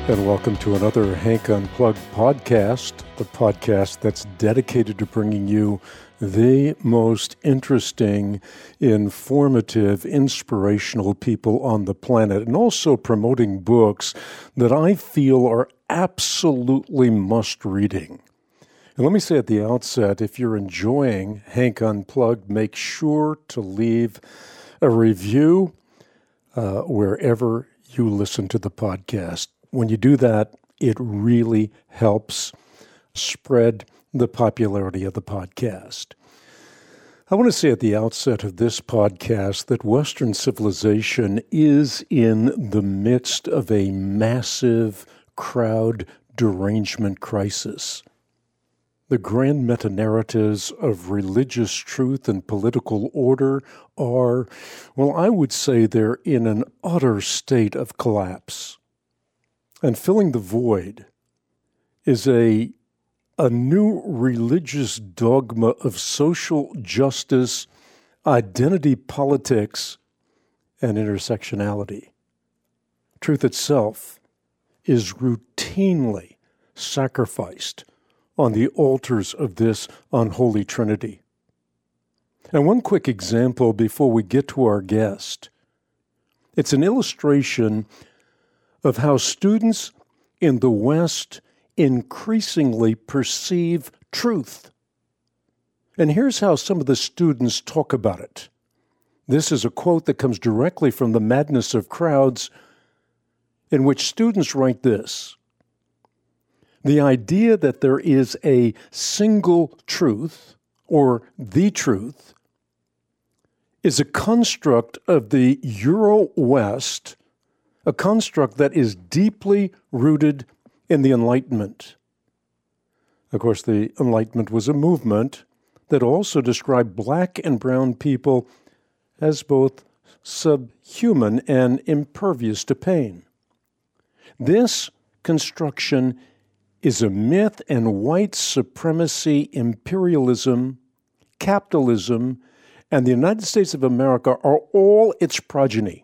And welcome to another Hank Unplugged podcast, the podcast that's dedicated to bringing you the most interesting, informative, inspirational people on the planet, and also promoting books that I feel are absolutely must-reading. And let me say at the outset, if you're enjoying Hank Unplugged, make sure to leave a review wherever you listen to the podcast. When you do that, it really helps spread the popularity of the podcast. I want to say at the outset of this podcast that Western civilization is in the midst of a massive crowd derangement crisis. The grand meta-narratives of religious truth and political order are, well, I would say they're in an utter state of collapse. And filling the void is a new religious dogma of social justice, identity politics, and intersectionality. Truth itself is routinely sacrificed on the altars of this unholy trinity. And one quick example before we get to our guest. It's an illustration of how students in the West increasingly perceive truth. And here's how some of the students talk about it. This is a quote that comes directly from The Madness of Crowds, in which students write this: "The idea that there is a single truth, or the truth, is a construct of the Euro-West, a construct that is deeply rooted in the Enlightenment." Of course, the Enlightenment was a movement that also described black and brown people as both subhuman and impervious to pain. This construction is a myth, and white supremacy, imperialism, capitalism, and the United States of America are all its progeny.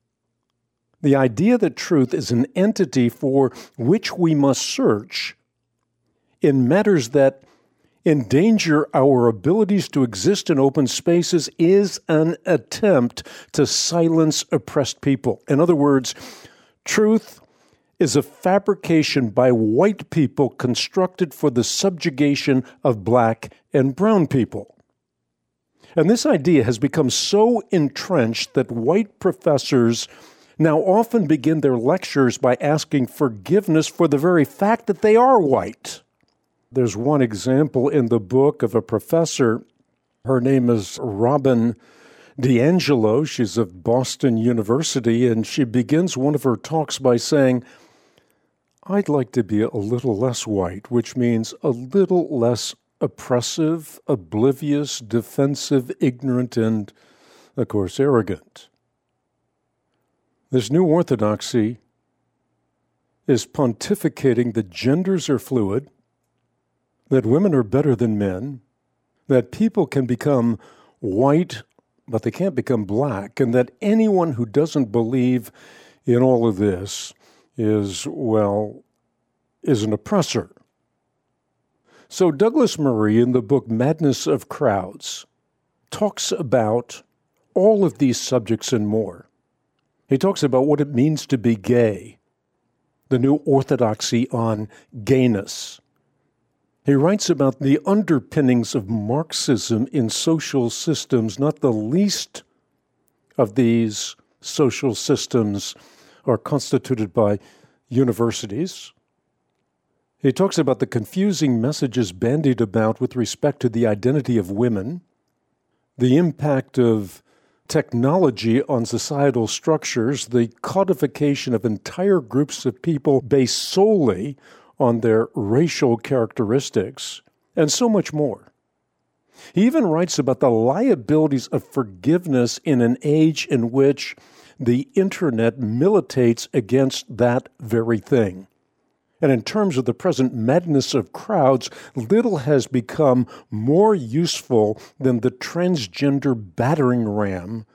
The idea that truth is an entity for which we must search in matters that endanger our abilities to exist in open spaces is an attempt to silence oppressed people. In other words, truth is a fabrication by white people constructed for the subjugation of black and brown people. And this idea has become so entrenched that white professors now often begin their lectures by asking forgiveness for the very fact that they are white. There's one example in the book of a professor. Her name is Robin DiAngelo. She's of Boston University, and she begins one of her talks by saying, "I'd like to be a little less white," which means a little less oppressive, oblivious, defensive, ignorant, and, of course, arrogant. This new orthodoxy is pontificating that genders are fluid, that women are better than men, that people can become white, but they can't become black, and that anyone who doesn't believe in all of this is an oppressor. So Douglas Murray, in the book Madness of Crowds, talks about all of these subjects and more. He talks about what it means to be gay, the new orthodoxy on gayness. He writes about the underpinnings of Marxism in social systems. Not the least of these social systems are constituted by universities. He talks about the confusing messages bandied about with respect to the identity of women, the impact of technology on societal structures, the codification of entire groups of people based solely on their racial characteristics, and so much more. He even writes about the liabilities of forgiveness in an age in which the internet militates against that very thing. And in terms of the present madness of crowds, little has become more useful than the transgender battering ram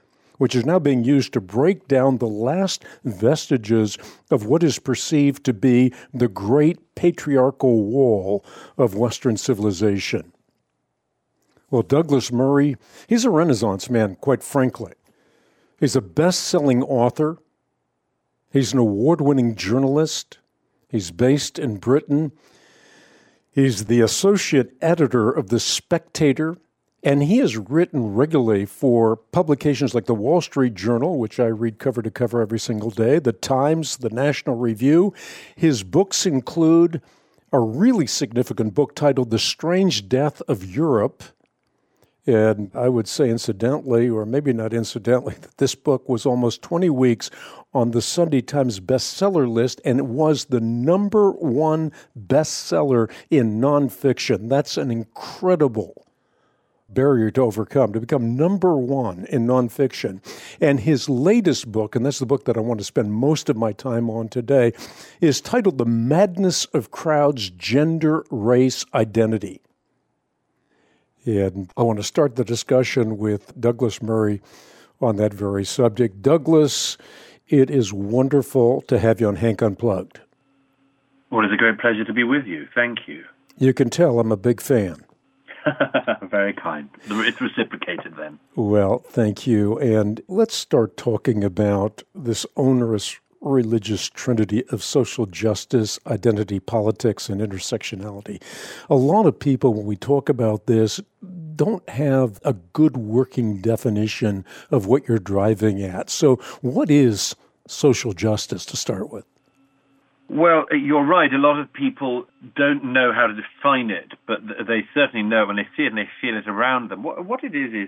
which is now being used to break down the last vestiges of what is perceived to be the great patriarchal wall of Western civilization. Well, Douglas Murray, he's a Renaissance man, quite frankly. He's a best-selling author. He's an award-winning journalist. He's based in Britain. He's the associate editor of The Spectator, and he has written regularly for publications like the Wall Street Journal, which I read cover to cover every single day, the Times, the National Review. His books include a really significant book titled The Strange Death of Europe. And I would say incidentally, or maybe not incidentally, that this book was almost 20 weeks on the Sunday Times bestseller list, and it was the number one bestseller in nonfiction. That's an incredible barrier to overcome, to become number one in nonfiction. And his latest book, and that's the book that I want to spend most of my time on today, is titled The Madness of Crowds, Gender, Race, Identity. And I want to start the discussion with Douglas Murray on that very subject. Douglas, it is wonderful to have you on Hank Unplugged. Well, it's a great pleasure to be with you. Thank you. You can tell I'm a big fan. Very kind. It's reciprocated then. Well, thank you. And let's start talking about this onerous religious trinity of social justice, identity politics, and intersectionality. A lot of people, when we talk about this, don't have a good working definition of what you're driving at. So what is social justice to start with? Well, you're right. A lot of people don't know how to define it, but they certainly know when they see it and they feel it around them. What it is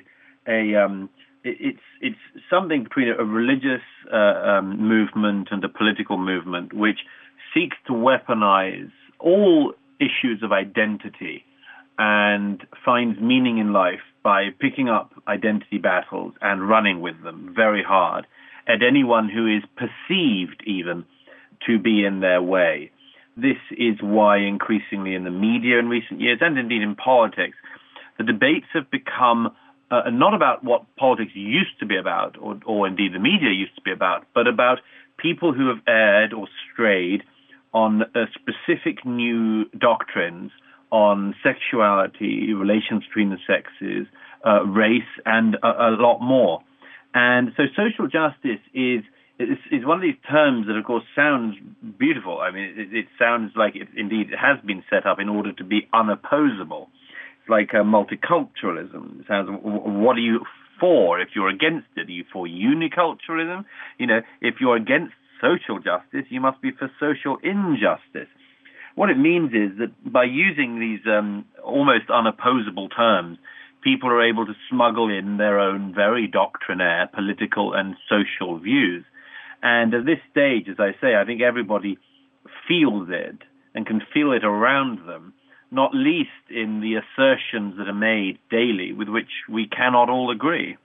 it's something between a religious movement and a political movement which seeks to weaponize all issues of identity and finds meaning in life by picking up identity battles and running with them very hard at anyone who is perceived even to be in their way. This is why increasingly in the media in recent years, and indeed in politics, the debates have become not about what politics used to be about, or indeed the media used to be about, but about people who have erred or strayed on specific new doctrines on sexuality, relations between the sexes, race, and a lot more. And so social justice is one of these terms that, of course, sounds beautiful. I mean, it sounds like it has been set up in order to be unopposable. It's like multiculturalism. It sounds, what are you for if you're against it? Are you for uniculturalism? You know, if you're against social justice, you must be for social injustice. What it means is that by using these almost unopposable terms, people are able to smuggle in their own very doctrinaire political and social views. And at this stage, as I say, I think everybody feels it and can feel it around them, not least in the assertions that are made daily with which we cannot all agree.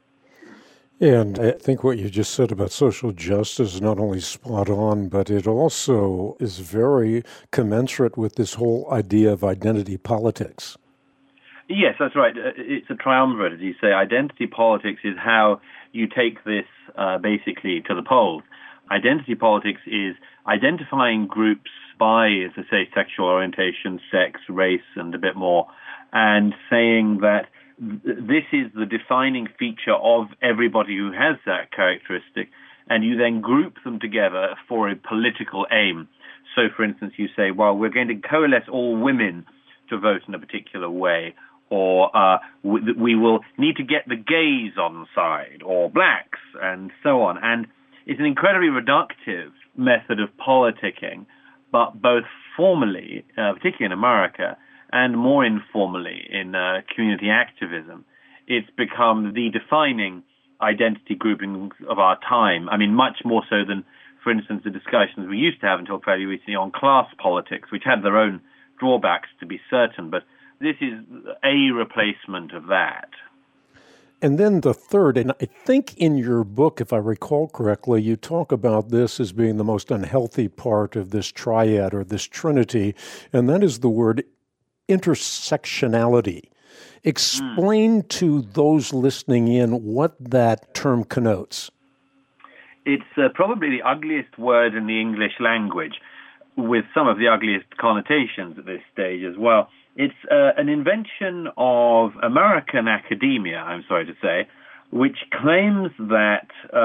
And I think what you just said about social justice is not only spot on, but it also is very commensurate with this whole idea of identity politics. Yes, that's right. It's a triumvirate, as you say. Identity politics is how you take this basically to the polls. Identity politics is identifying groups by, as I say, sexual orientation, sex, race, and a bit more, and saying that this is the defining feature of everybody who has that characteristic, and you then group them together for a political aim. So, for instance, you say, well, we're going to coalesce all women to vote in a particular way, or we will need to get the gays on side, or blacks, and so on. And it's an incredibly reductive method of politicking, but both formally, particularly in America, and more informally in community activism, it's become the defining identity grouping of our time. I mean, much more so than, for instance, the discussions we used to have until fairly recently on class politics, which had their own drawbacks, to be certain, but this is a replacement of that. And then the third, and I think in your book, if I recall correctly, you talk about this as being the most unhealthy part of this triad or this trinity, and that is the word intersectionality. Explain to those listening in what that term connotes. It's probably the ugliest word in the English language, with some of the ugliest connotations at this stage as well. It's an invention of American academia, I'm sorry to say, which claims that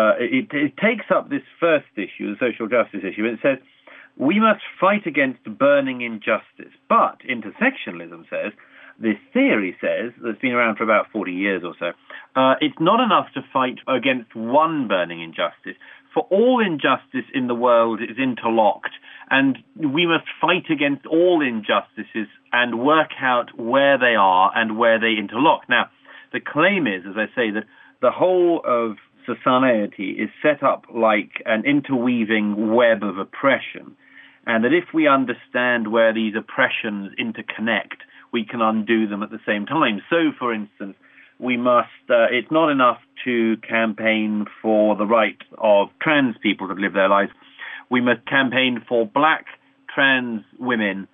it takes up this first issue, the social justice issue, and it says, we must fight against burning injustice. But intersectionalism says, this theory says, that's been around for about 40 years or so, it's not enough to fight against one burning injustice. For all injustice in the world is interlocked, and we must fight against all injustices and work out where they are and where they interlock. Now, the claim is, as I say, that the whole of society is set up like an interweaving web of oppression, and that if we understand where these oppressions interconnect, we can undo them at the same time. So, for instance, we must, it's not enough to campaign for the right of trans people to live their lives. We must campaign for black trans women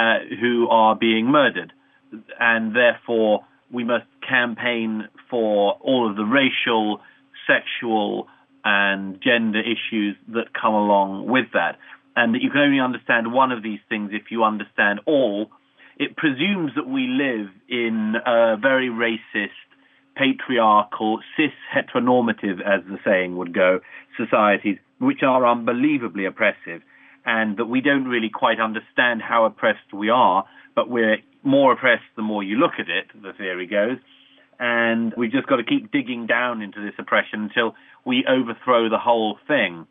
who are being murdered. And therefore, we must campaign for all of the racial, sexual, and gender issues that come along with that. And that you can only understand one of these things if you understand all. It presumes that we live in a very racist, patriarchal, cis-heteronormative, as the saying would go, societies, which are unbelievably oppressive, and that we don't really quite understand how oppressed we are, but we're more oppressed the more you look at it, the theory goes, and we've just got to keep digging down into this oppression until we overthrow the whole thing.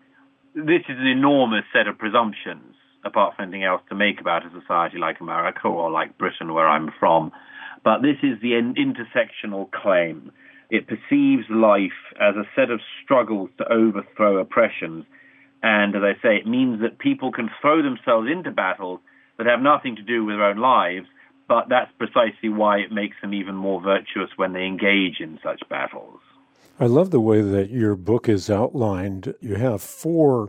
This is an enormous set of presumptions, apart from anything else to make about a society like America or like Britain, where I'm from. But this is the intersectional claim. It perceives life as a set of struggles to overthrow oppressions. And as I say, it means that people can throw themselves into battles that have nothing to do with their own lives, but that's precisely why it makes them even more virtuous when they engage in such battles. I love the way that your book is outlined. You have 4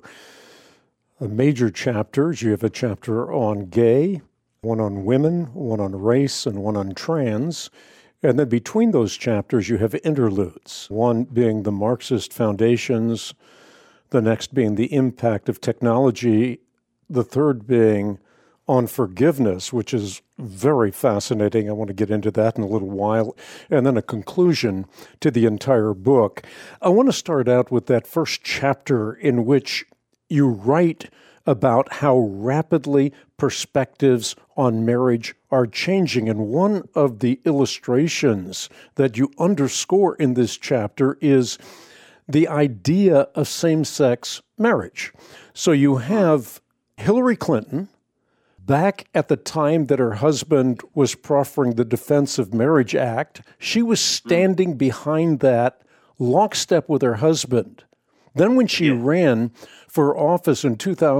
major chapters. You have a chapter on gay, one on women, one on race, and one on trans. And then between those chapters, you have interludes, one being the Marxist foundations, the next being the impact of technology, the third being on forgiveness, which is very fascinating. I want to get into that in a little while, and then a conclusion to the entire book. I want to start out with that first chapter in which you write about how rapidly perspectives on marriage are changing. And one of the illustrations that you underscore in this chapter is the idea of same-sex marriage. So you have Hillary Clinton, back at the time that her husband was proffering the Defense of Marriage Act, she was standing behind that lockstep with her husband. Then when she ran for office in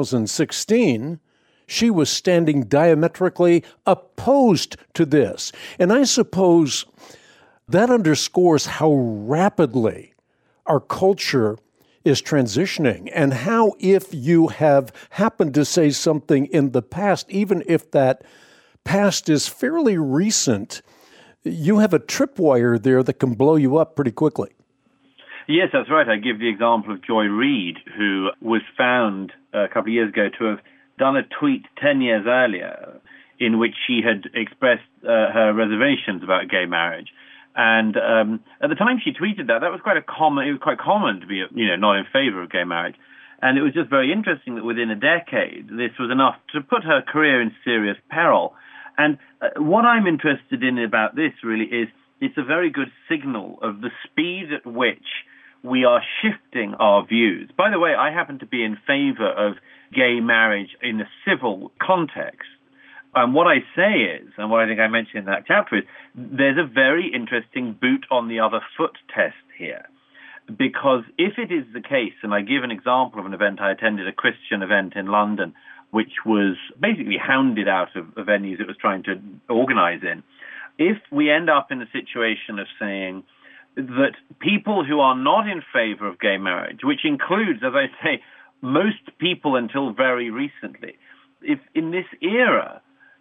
2016, she was standing diametrically opposed to this. And I suppose that underscores how rapidly our culture is transitioning, and how if you have happened to say something in the past, even if that past is fairly recent, you have a tripwire there that can blow you up pretty quickly. Yes, that's right. I give the example of Joy Reid, who was found a couple of years ago to have done a tweet 10 years earlier in which she had expressed her reservations about gay marriage. And at the time she tweeted that was quite common. It was quite common to be, not in favor of gay marriage. And it was just very interesting that within a decade, this was enough to put her career in serious peril. And what I'm interested in about this really is it's a very good signal of the speed at which we are shifting our views. By the way, I happen to be in favor of gay marriage in a civil context. And what I say is, and what I think I mentioned in that chapter is, there's a very interesting boot on the other foot test here. Because if it is the case, and I give an example of an event I attended, a Christian event in London, which was basically hounded out of venues it was trying to organize in, if we end up in a situation of saying that people who are not in favor of gay marriage, which includes, as I say, most people until very recently, if in this era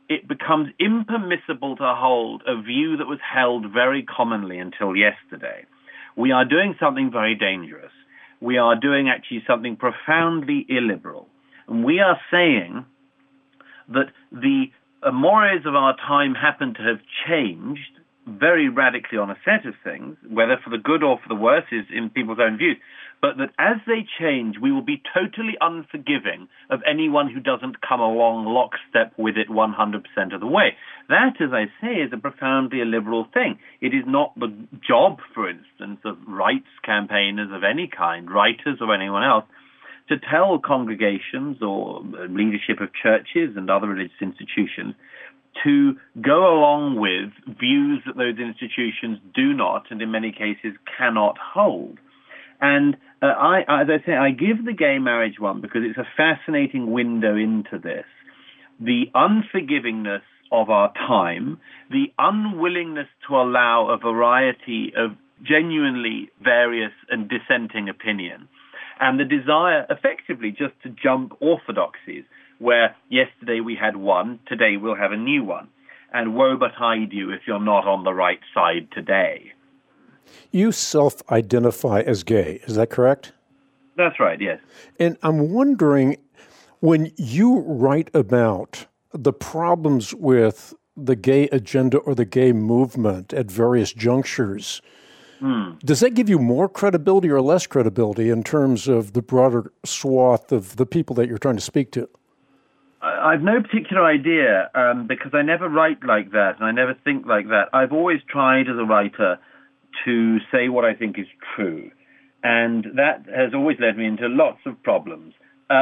it becomes impermissible to hold a view that was held very commonly until yesterday. We are doing something very dangerous. We are doing actually something profoundly illiberal. And we are saying that the mores of our time happen to have changed very radically on a set of things, whether for the good or for the worse is in people's own views, but that as they change, we will be totally unforgiving of anyone who doesn't come along lockstep with it 100% of the way. That, as I say, is a profoundly illiberal thing. It is not the job, for instance, of rights campaigners of any kind, writers or anyone else, to tell congregations or leadership of churches and other religious institutions to go along with views that those institutions do not, and in many cases cannot hold. And as I say, I give the gay marriage one because it's a fascinating window into this. The unforgivingness of our time, the unwillingness to allow a variety of genuinely various and dissenting opinion, and the desire effectively just to jump orthodoxies, where yesterday we had one, today we'll have a new one. And woe betide you if you're not on the right side today. You self-identify as gay, is that correct? That's right, yes. And I'm wondering, when you write about the problems with the gay agenda or the gay movement at various junctures, does that give you more credibility or less credibility in terms of the broader swath of the people that you're trying to speak to? I've no particular idea because I never write like that and I never think like that. I've always tried as a writer to say what I think is true, and that has always led me into lots of problems.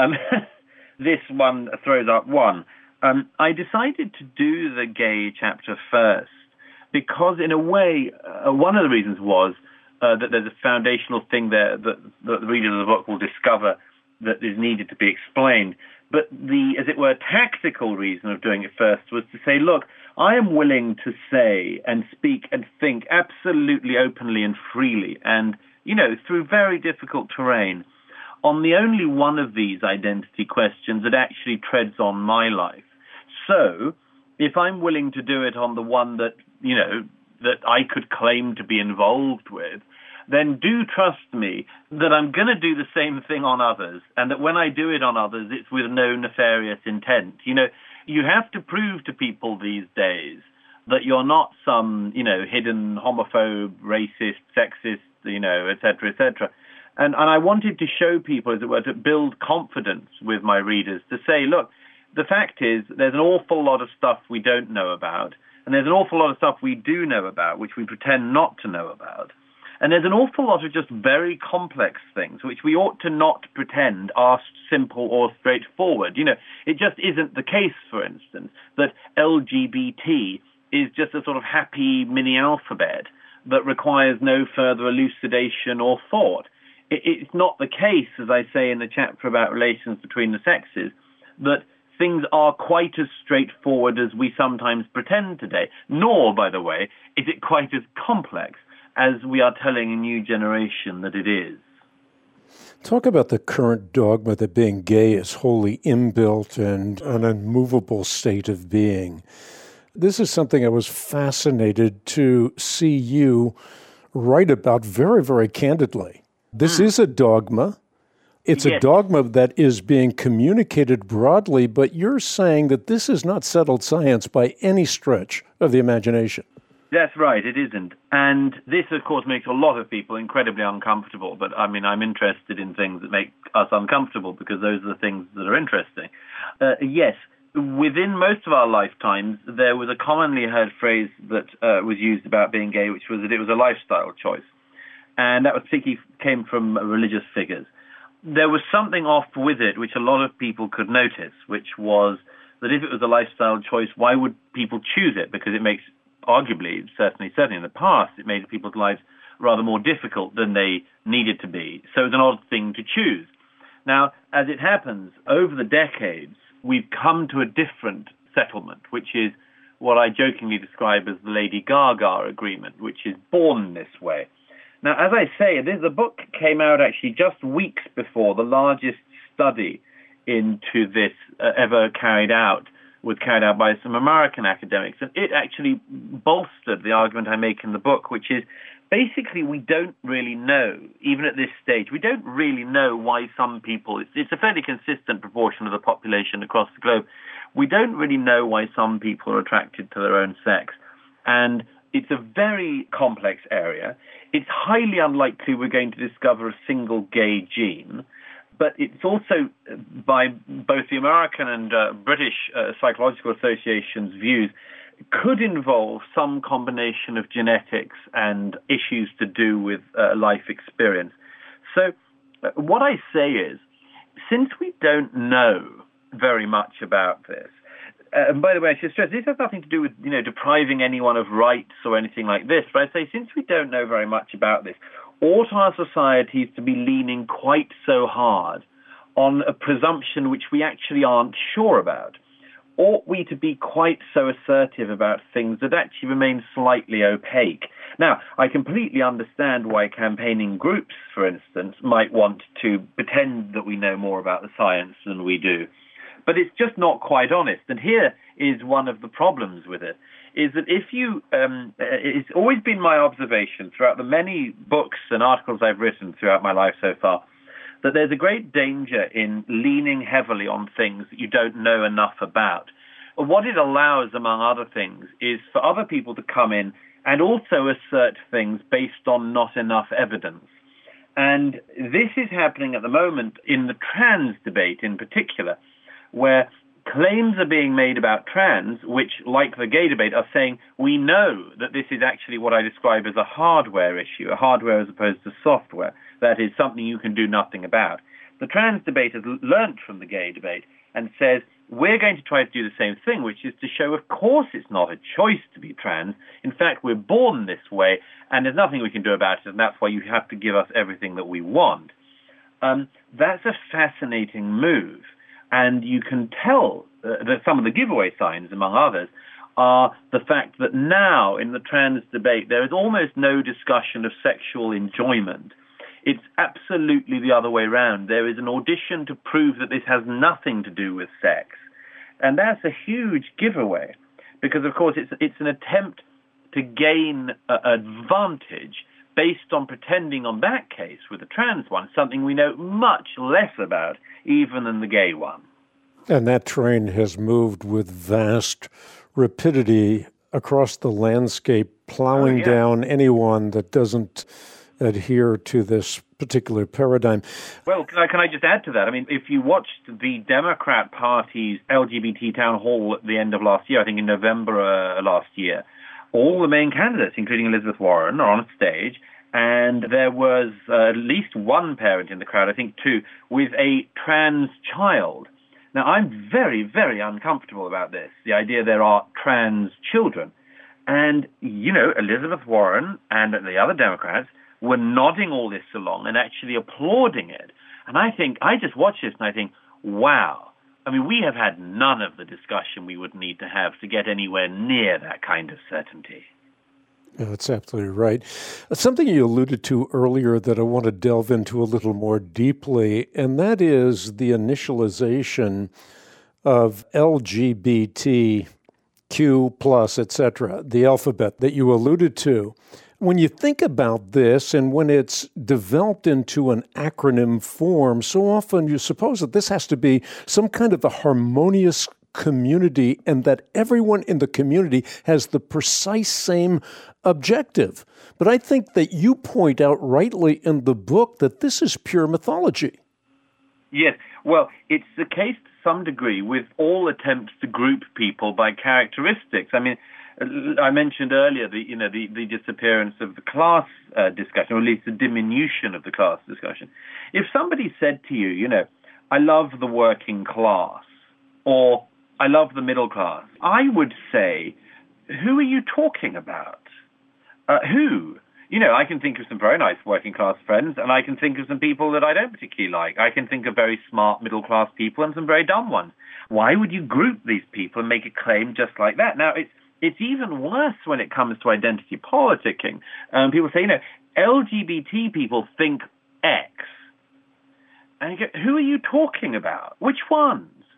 This one throws up one. I decided to do the gay chapter first because, in a way, one of the reasons was that there's a foundational thing there that the readers of the book will discover that is needed to be explained. But the, as it were, tactical reason of doing it first was to say, look, I am willing to say and speak and think absolutely openly and freely and, you know, through very difficult terrain on the only one of these identity questions that actually treads on my life. So if I'm willing to do it on the one that, you know, that I could claim to be involved with, then do trust me that I'm going to do the same thing on others, and that when I do it on others, it's with no nefarious intent. You know, you have to prove to people these days that you're not some, you know, hidden homophobe, racist, sexist, you know, et cetera, et cetera. And I wanted to show people, as it were, to build confidence with my readers, to say, look, the fact is there's an awful lot of stuff we don't know about, and there's an awful lot of stuff we do know about, which we pretend not to know about. And there's an awful lot of just very complex things, which we ought to not pretend are simple or straightforward. You know, it just isn't the case, for instance, that LGBT is just a sort of happy mini alphabet that requires no further elucidation or thought. It's not the case, as I say in the chapter about relations between the sexes, that things are quite as straightforward as we sometimes pretend today. Nor, by the way, is it quite as complex as we are telling a new generation that it is. Talk about the current dogma that being gay is wholly inbuilt and an unmovable state of being. This is something I was fascinated to see you write about very, very candidly. This is a dogma. It's a dogma that is being communicated broadly, but you're saying that this is not settled science by any stretch of the imagination. That's right, it isn't. And this, of course, makes a lot of people incredibly uncomfortable. But, I mean, I'm interested in things that make us uncomfortable because those are the things that are interesting. Yes, within most of our lifetimes, there was a commonly heard phrase that was used about being gay, which was that it was a lifestyle choice. And that was particularly came from religious figures. There was something off with it which a lot of people could notice, which was that if it was a lifestyle choice, why would people choose it? Because it makes arguably, certainly in the past, it made people's lives rather more difficult than they needed to be. So it's an odd thing to choose. Now, as it happens, over the decades, we've come to a different settlement, which is what I jokingly describe as the Lady Gaga agreement, which is born this way. Now, as I say, the book came out actually just weeks before the largest study into this ever carried out was carried out by some American academics, and it actually bolstered the argument I make in the book, which is basically we don't really know, even at this stage, we don't really know why some people, it's a fairly consistent proportion of the population across the globe, we don't really know why some people are attracted to their own sex. And it's a very complex area. It's highly unlikely we're going to discover a single gay gene. But it's also, by both the American and British Psychological Association's views, could involve some combination of genetics and issues to do with life experience. So what I say is, since we don't know very much about this, and by the way, I should stress, this has nothing to do with, depriving anyone of rights or anything like this, but I say, since we don't know very much about this, ought our societies to be leaning quite so hard on a presumption which we actually aren't sure about? Ought we to be quite so assertive about things that actually remain slightly opaque? Now, I completely understand why campaigning groups, for instance, might want to pretend that we know more about the science than we do. But it's just not quite honest. And here is one of the problems with it, is that if you, it's always been my observation throughout the many books and articles I've written throughout my life so far, that there's a great danger in leaning heavily on things that you don't know enough about. What it allows, among other things, is for other people to come in and also assert things based on not enough evidence. And this is happening at the moment in the trans debate in particular, where claims are being made about trans, which, like the gay debate, are saying we know that this is actually what I describe as a hardware issue, a hardware as opposed to software. That is something you can do nothing about. The trans debate has learnt from the gay debate and says we're going to try to do the same thing, which is to show, of course, it's not a choice to be trans. In fact, we're born this way, and there's nothing we can do about it, and that's why you have to give us everything that we want. That's a fascinating move. And you can tell that some of the giveaway signs, among others, are the fact that now in the trans debate there is almost no discussion of sexual enjoyment. It's absolutely the other way around. There is an audition to prove that this has nothing to do with sex. And that's a huge giveaway because, of course, it's an attempt to gain advantage based on pretending on that case with the trans one, something we know much less about even than the gay one. And that train has moved with vast rapidity across the landscape, plowing down anyone that doesn't adhere to this particular paradigm. Well, can I just add to that? I mean, if you watched the Democrat Party's LGBT town hall at the end of last year, I think in November last year, all the main candidates, including Elizabeth Warren, are on a stage, and there was at least one parent in the crowd, I think two, with a trans child. Now, I'm very, very uncomfortable about this, the idea there are trans children. And, Elizabeth Warren and the other Democrats were nodding all this along and actually applauding it. And I just watch this and I think, wow. I mean, we have had none of the discussion we would need to have to get anywhere near that kind of certainty. Yeah, that's absolutely right. Something you alluded to earlier that I want to delve into a little more deeply, and that is the initialization of LGBTQ+, etc., the alphabet that you alluded to. When you think about this and when it's developed into an acronym form, so often you suppose that this has to be some kind of a harmonious community and that everyone in the community has the precise same objective. But I think that you point out rightly in the book that this is pure mythology. Yes. Well, it's the case to some degree with all attempts to group people by characteristics. I mean, I mentioned earlier the disappearance of the class discussion, or at least the diminution of the class discussion. If somebody said to you, I love the working class, or I love the middle class, I would say, who are you talking about? Who? I can think of some very nice working class friends, and I can think of some people that I don't particularly like. I can think of very smart middle class people and some very dumb ones. Why would you group these people and make a claim just like that? Now, it's even worse when it comes to identity politicking. People say, LGBT people think X. And you go, who are you talking about? Which ones?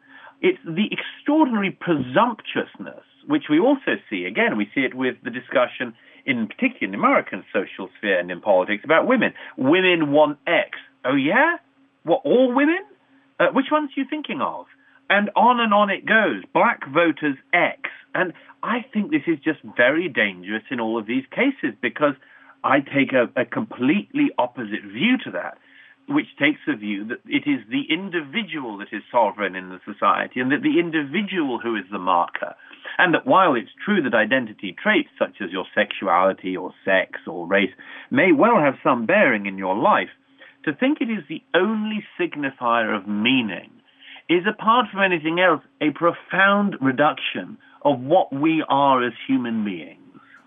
It's the extraordinary presumptuousness, which we also see. Again, we see it with the discussion, in particular in the American social sphere and in politics, about women. Women want X. Oh, yeah? What, all women? Which ones are you thinking of? And on it goes. Black voters X. And I think this is just very dangerous in all of these cases, because I take a completely opposite view to that, which takes the view that it is the individual that is sovereign in the society, and that the individual who is the marker. And that while it's true that identity traits such as your sexuality or sex or race may well have some bearing in your life, to think it is the only signifier of meaning is, apart from anything else, a profound reduction of what we are as human beings.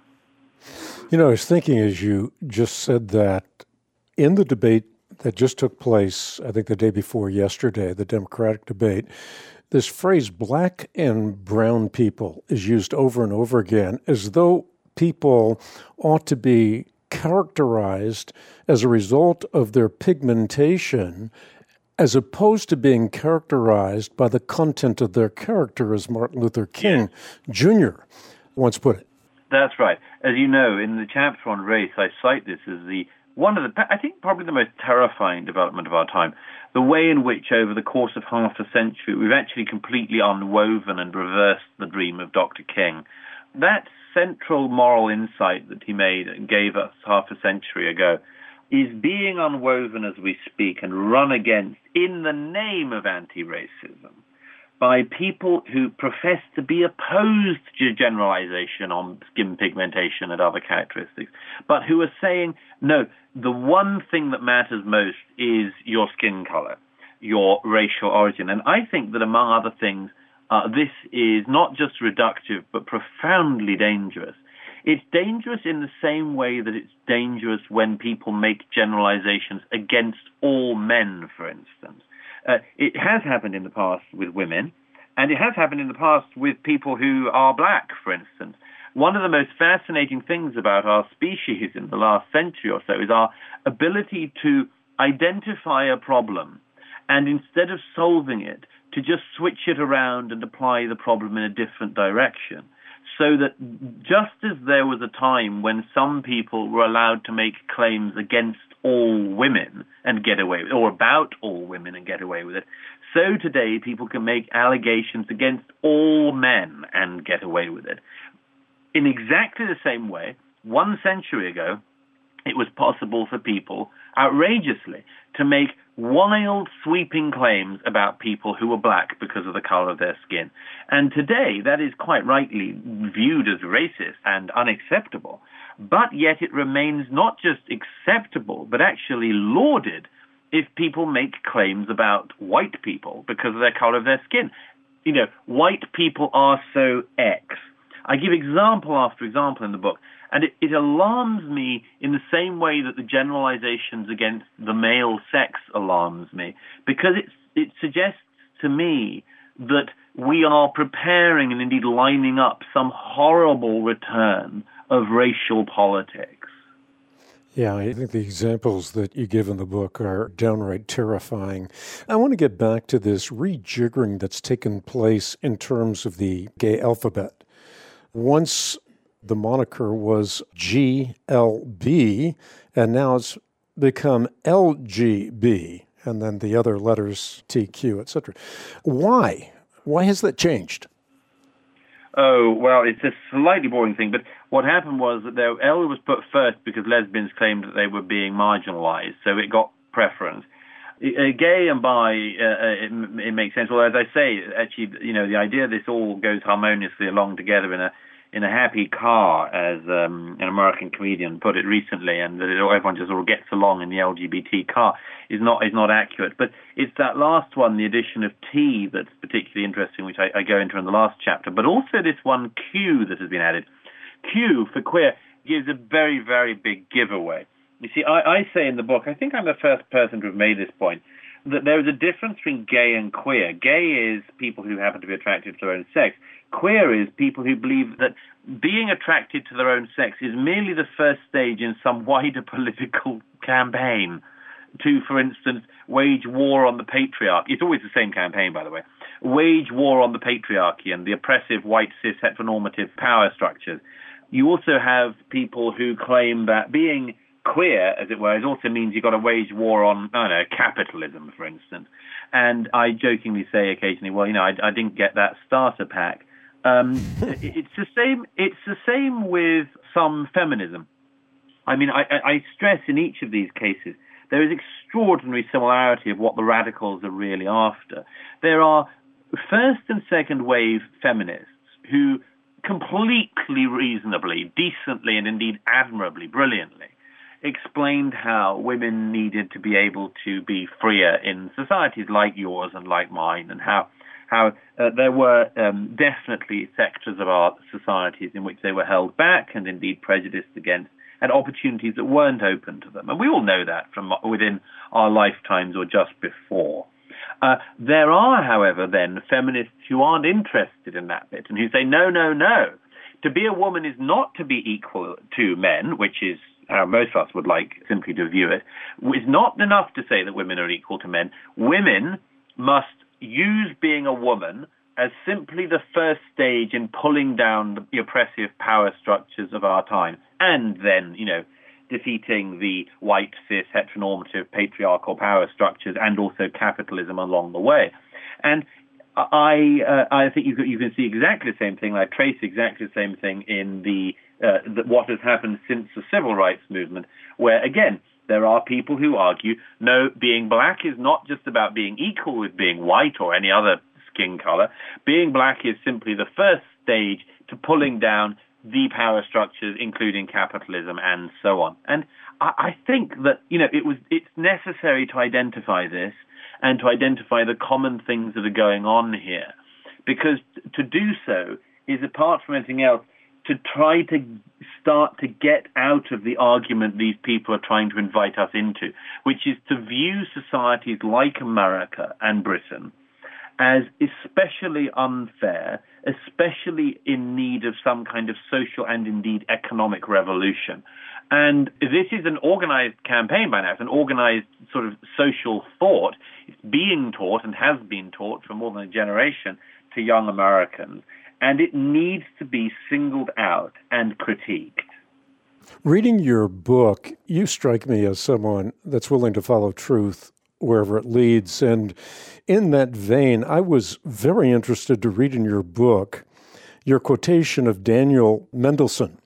You know, I was thinking as you just said that, in the debate that just took place, I think the day before yesterday, the Democratic debate, this phrase black and brown people is used over and over again, as though people ought to be characterized as a result of their pigmentation, as opposed to being characterized by the content of their character, as Martin Luther King Jr. once put it. That's right. As you know, in the chapter on race, I cite this as one of the, I think, probably the most terrifying development of our time. The way in which, over the course of half a century, we've actually completely unwoven and reversed the dream of Dr. King. That central moral insight that he made and gave us half a century ago is being unwoven as we speak and run against in the name of anti-racism by people who profess to be opposed to generalization on skin pigmentation and other characteristics, but who are saying, no, the one thing that matters most is your skin color, your racial origin. And I think that, among other things, this is not just reductive, but profoundly dangerous. It's dangerous in the same way that it's dangerous when people make generalizations against all men, for instance. It has happened in the past with women, and it has happened in the past with people who are black, for instance. One of the most fascinating things about our species in the last century or so is our ability to identify a problem and, instead of solving it, to just switch it around and apply the problem in a different direction. So that just as there was a time when some people were allowed to make claims against all women and get away with it, or about all women and get away with it, so today people can make allegations against all men and get away with it. In exactly the same way, 1 century ago, it was possible for people, outrageously, to make wild, sweeping claims about people who were black because of the color of their skin. And today, that is quite rightly viewed as racist and unacceptable. But yet it remains not just acceptable, but actually lauded if people make claims about white people because of their color of their skin. You know, white people are so X. I give example after example in the book, and it alarms me in the same way that the generalizations against the male sex alarms me, because it suggests to me that we are preparing and indeed lining up some horrible return of racial politics. Yeah, I think the examples that you give in the book are downright terrifying. I want to get back to this rejiggering that's taken place in terms of the gay alphabet. Once the moniker was GLB, and now it's become LGB, and then the other letters, TQ, etc. Why? Why has that changed? Oh, well, it's a slightly boring thing, but what happened was that L was put first because lesbians claimed that they were being marginalized, so it got preference. Gay and bi, it makes sense. Well, as I say, actually, you know, the idea this all goes harmoniously along together in a happy car, as an American comedian put it recently, and that everyone just sort of gets along in the LGBT car is not accurate. But it's that last one, the addition of T, that's particularly interesting, which I go into in the last chapter. But also this one Q that has been added. Q for queer gives a very, very big giveaway. You see, I say in the book, I think I'm the first person to have made this point, that there is a difference between gay and queer. Gay is people who happen to be attracted to their own sex. Queer is people who believe that being attracted to their own sex is merely the first stage in some wider political campaign to, for instance, wage war on the patriarchy. It's always the same campaign, by the way. wage war on the patriarchy and the oppressive white cis heteronormative power structures. You also have people who claim that being queer, as it were, it also means you've got to wage war on, I don't know, capitalism, for instance. And I jokingly say occasionally, well, I didn't get that starter pack. It's the same with some feminism. I mean, I stress in each of these cases there is extraordinary similarity of what the radicals are really after. There are first and second wave feminists who completely reasonably, decently, and indeed admirably, brilliantly explained how women needed to be able to be freer in societies like yours and like mine, and how there were definitely sectors of our societies in which they were held back and indeed prejudiced against, and opportunities that weren't open to them. And we all know that from within our lifetimes or just before. There are, however, then feminists who aren't interested in that bit and who say, no. To be a woman is not to be equal to men, which is how most of us would like simply to view it. It's not enough to say that women are equal to men. Women must use being a woman as simply the first stage in pulling down the oppressive power structures of our time, and then, defeating the white, cis, heteronormative, patriarchal power structures and also capitalism along the way. And I think you can see exactly the same thing. I trace exactly the same thing in what has happened since the civil rights movement, where, again, there are people who argue, no, being black is not just about being equal with being white or any other skin color. Being black is simply the first stage to pulling down the power structures, including capitalism and so on. And I think that, it's necessary to identify this and to identify the common things that are going on here, because to do so is, apart from anything else, to try to start to get out of the argument these people are trying to invite us into, which is to view societies like America and Britain as especially unfair, especially in need of some kind of social and indeed economic revolution. And this is an organized campaign by now. It's an organized sort of social thought. It's being taught and has been taught for more than a generation to young Americans. And it needs to be singled out and critiqued. Reading your book, you strike me as someone that's willing to follow truth wherever it leads. And in that vein, I was very interested to read in your book your quotation of Daniel Mendelsohn.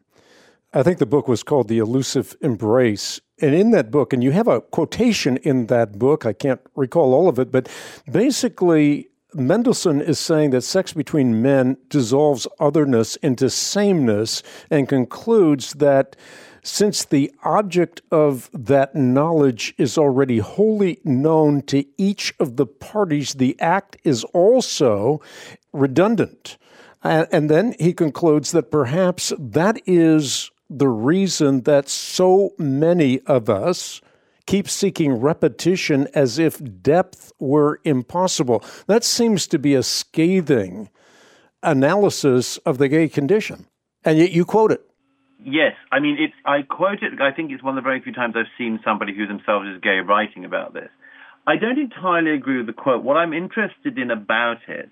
I think the book was called The Elusive Embrace. And in that book, and you have a quotation in that book, I can't recall all of it, but basically Mendelsohn is saying that sex between men dissolves otherness into sameness, and concludes that since the object of that knowledge is already wholly known to each of the parties, the act is also redundant. And then he concludes that perhaps that is the reason that so many of us keep seeking repetition as if depth were impossible. That seems to be a scathing analysis of the gay condition. And yet you quote it. Yes. I mean, I quote it. I think it's one of the very few times I've seen somebody who themselves is gay writing about this. I don't entirely agree with the quote. What I'm interested in about it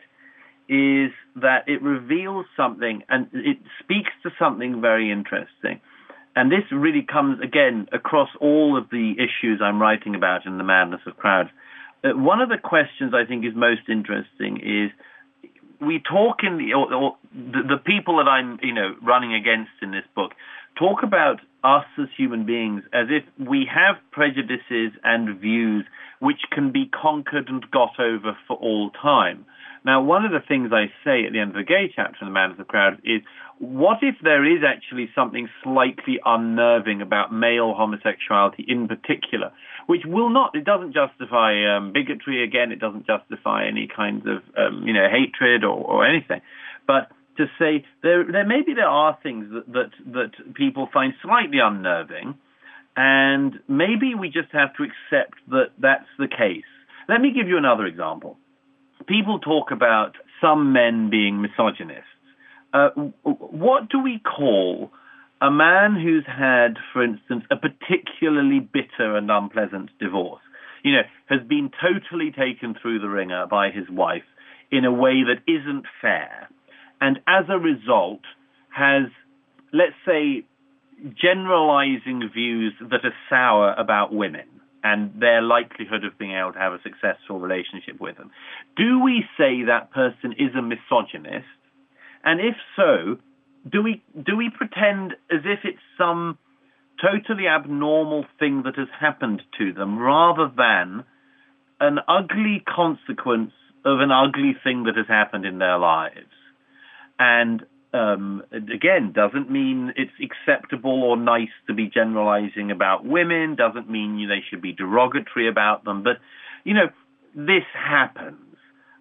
is that it reveals something, and it speaks to something very interesting. And this really comes, again, across all of the issues I'm writing about in The Madness of Crowds. One of the questions I think is most interesting is, we talk in the people that I'm, running against in this book talk about us as human beings as if we have prejudices and views which can be conquered and got over for all time. Now, one of the things I say at the end of the gay chapter in The Madness of Crowds is, what if there is actually something slightly unnerving about male homosexuality in particular, which it doesn't justify bigotry, again, it doesn't justify any kinds of, hatred or anything. But to say there are things that people find slightly unnerving, and maybe we just have to accept that that's the case. Let me give you another example. People talk about some men being misogynists. What do we call a man who's had, for instance, a particularly bitter and unpleasant divorce? Has been totally taken through the ringer by his wife, in a way that isn't fair, and as a result has, let's say, generalizing views that are sour about women and their likelihood of being able to have a successful relationship with them. Do we say that person is a misogynist? And if so, do we pretend as if it's some totally abnormal thing that has happened to them, rather than an ugly consequence of an ugly thing that has happened in their lives? And again, doesn't mean it's acceptable or nice to be generalizing about women, doesn't mean they should be derogatory about them, but, this happens.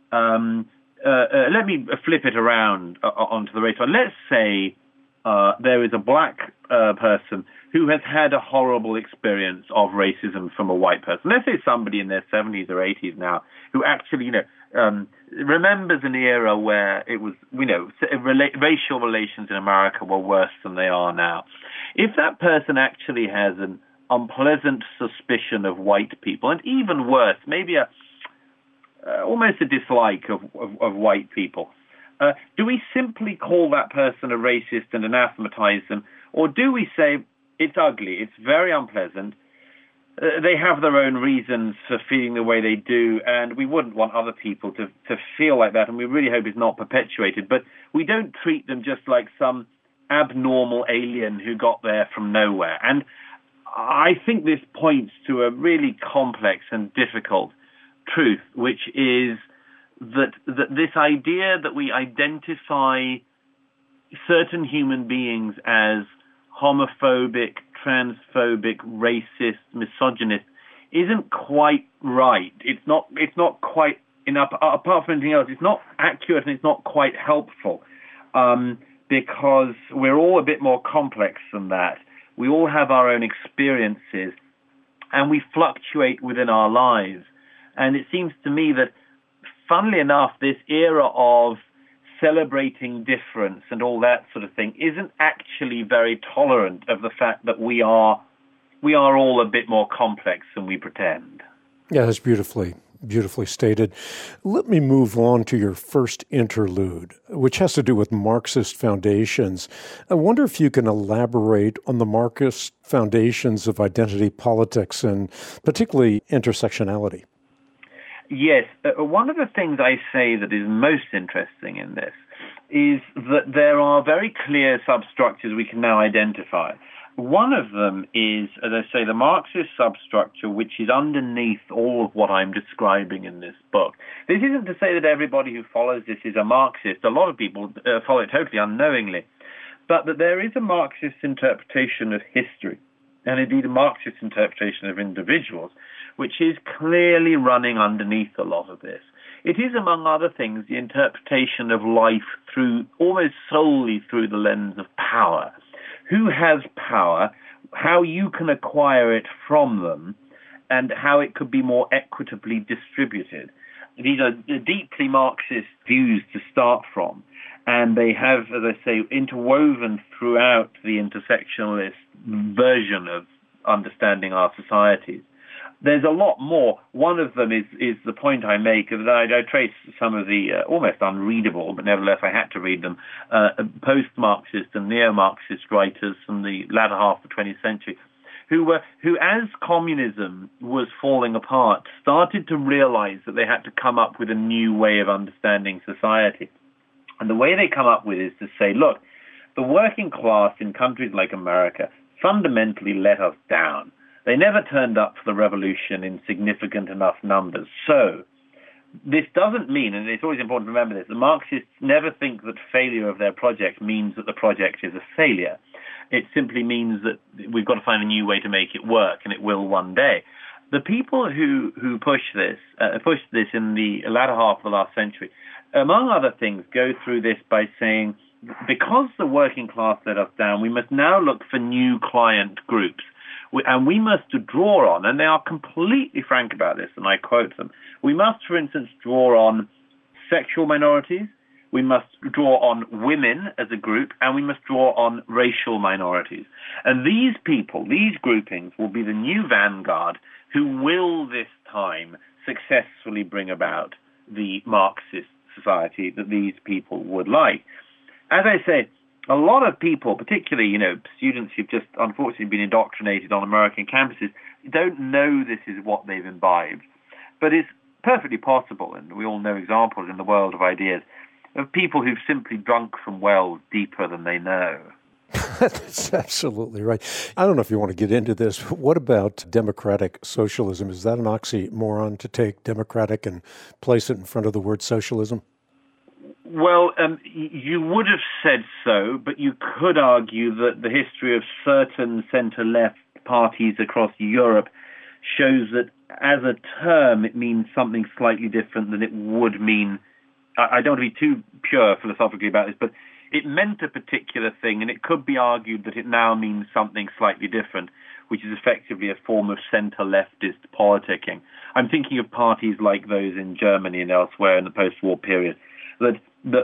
Let me flip it around onto the race one. Let's say there is a black person who has had a horrible experience of racism from a white person. Let's say somebody in their 70s or 80s now who actually, remembers an era where it was, racial relations in America were worse than they are now. If that person actually has an unpleasant suspicion of white people, and even worse, maybe almost a dislike of white people, do we simply call that person a racist and anathematize them? Or do we say, it's ugly, it's very unpleasant, they have their own reasons for feeling the way they do, and we wouldn't want other people to feel like that, and we really hope it's not perpetuated, but we don't treat them just like some abnormal alien who got there from nowhere. And I think this points to a really complex and difficult truth, which is that this idea that we identify certain human beings as homophobic, transphobic, racist, misogynist isn't quite right. It's not quite enough. Apart from anything else, it's not accurate and it's not quite helpful, because we're all a bit more complex than that. We all have our own experiences, and we fluctuate within our lives. And it seems to me that, funnily enough, this era of celebrating difference and all that sort of thing isn't actually very tolerant of the fact that we are all a bit more complex than we pretend. Yeah, that's beautifully stated. Let me move on to your first interlude, which has to do with Marxist foundations. I wonder if you can elaborate on the Marxist foundations of identity politics and particularly intersectionality. Yes. One of the things I say that is most interesting in this is that there are very clear substructures we can now identify. One of them is, as I say, the Marxist substructure, which is underneath all of what I'm describing in this book. This isn't to say that everybody who follows this is a Marxist. A lot of people follow it totally unknowingly. But that there is a Marxist interpretation of history, and indeed a Marxist interpretation of individuals, which is clearly running underneath a lot of this. It is, among other things, the interpretation of life through almost solely through the lens of power. Who has power, how you can acquire it from them, and how it could be more equitably distributed. These are deeply Marxist views to start from, and they have, as I say, interwoven throughout the intersectionalist version of understanding our societies. There's a lot more. One of them is the point I make that I trace some of the almost unreadable, but nevertheless I had to read them, post-Marxist and neo-Marxist writers from the latter half of the 20th century, who, as communism was falling apart, started to realize that they had to come up with a new way of understanding society. And the way they come up with is to say, look, the working class in countries like America fundamentally let us down. They never turned up for the revolution in significant enough numbers. So this doesn't mean, and it's always important to remember this, the Marxists never think that failure of their project means that the project is a failure. It simply means that we've got to find a new way to make it work, and it will one day. The people who pushed this in the latter half of the last century, among other things, go through this by saying, because the working class let us down, we must now look for new client groups. And we must draw on, and they are completely frank about this, and I quote them, we must, for instance, draw on sexual minorities, we must draw on women as a group, and we must draw on racial minorities. And these people, these groupings, will be the new vanguard who will this time successfully bring about the Marxist society that these people would like. As I say, a lot of people, particularly, students who've just unfortunately been indoctrinated on American campuses, don't know this is what they've imbibed. But it's perfectly possible, and we all know examples in the world of ideas, of people who've simply drunk from wells deeper than they know. That's absolutely right. I don't know if you want to get into this, but what about democratic socialism? Is that an oxymoron to take democratic and place it in front of the word socialism? Well, you would have said so, but you could argue that the history of certain center-left parties across Europe shows that as a term it means something slightly different than it would mean. I don't want to be too pure philosophically about this, but it meant a particular thing, and it could be argued that it now means something slightly different, which is effectively a form of center-leftist politicking. I'm thinking of parties like those in Germany and elsewhere in the post-war period. And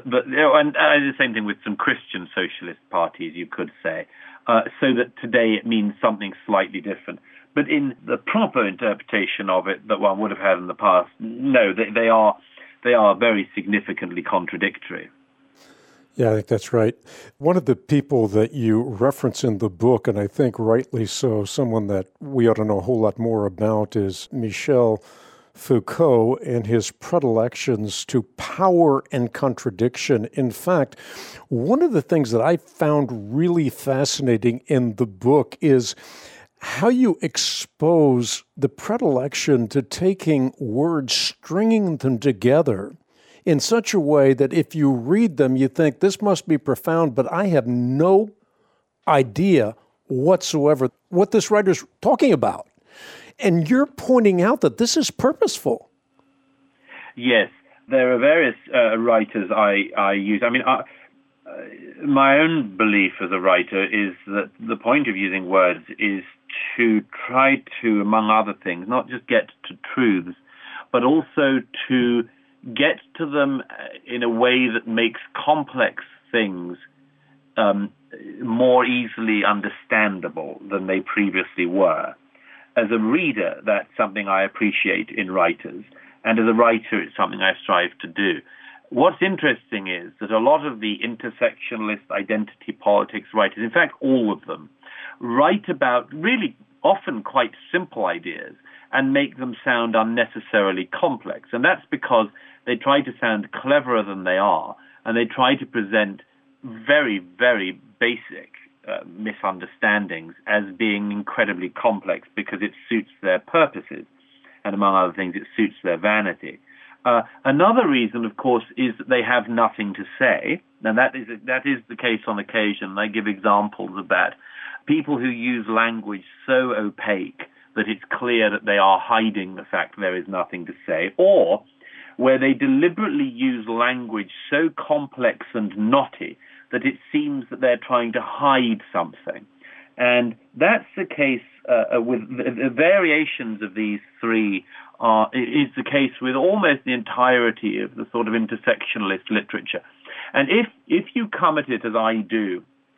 the same thing with some Christian socialist parties, you could say, so that today it means something slightly different. But in the proper interpretation of it that one would have had in the past, no, they are very significantly contradictory. Yeah, I think that's right. One of the people that you reference in the book, and I think rightly so, someone that we ought to know a whole lot more about, is Michel Foucault and his predilections to power and contradiction. In fact, one of the things that I found really fascinating in the book is how you expose the predilection to taking words, stringing them together in such a way that if you read them, you think, this must be profound, but I have no idea whatsoever what this writer's talking about. And you're pointing out that this is purposeful. Yes, there are various writers I use. I mean, my own belief as a writer is that the point of using words is to try to, among other things, not just get to truths, but also to get to them in a way that makes complex things more easily understandable than they previously were. As a reader, that's something I appreciate in writers, and as a writer, it's something I strive to do. What's interesting is that a lot of the intersectionalist identity politics writers, in fact, all of them, write about really often quite simple ideas and make them sound unnecessarily complex. And that's because they try to sound cleverer than they are, and they try to present very, very basic misunderstandings as being incredibly complex because it suits their purposes, and among other things, it suits their vanity. Another reason, of course, is that they have nothing to say, and that is the case on occasion, and I give examples of that. People who use language so opaque that it's clear that they are hiding the fact there is nothing to say, or where they deliberately use language so complex and knotty that it seems that they're trying to hide something. And that's the case with the variations of these three is the case with almost the entirety of the sort of intersectionalist literature. And if you come at it as I do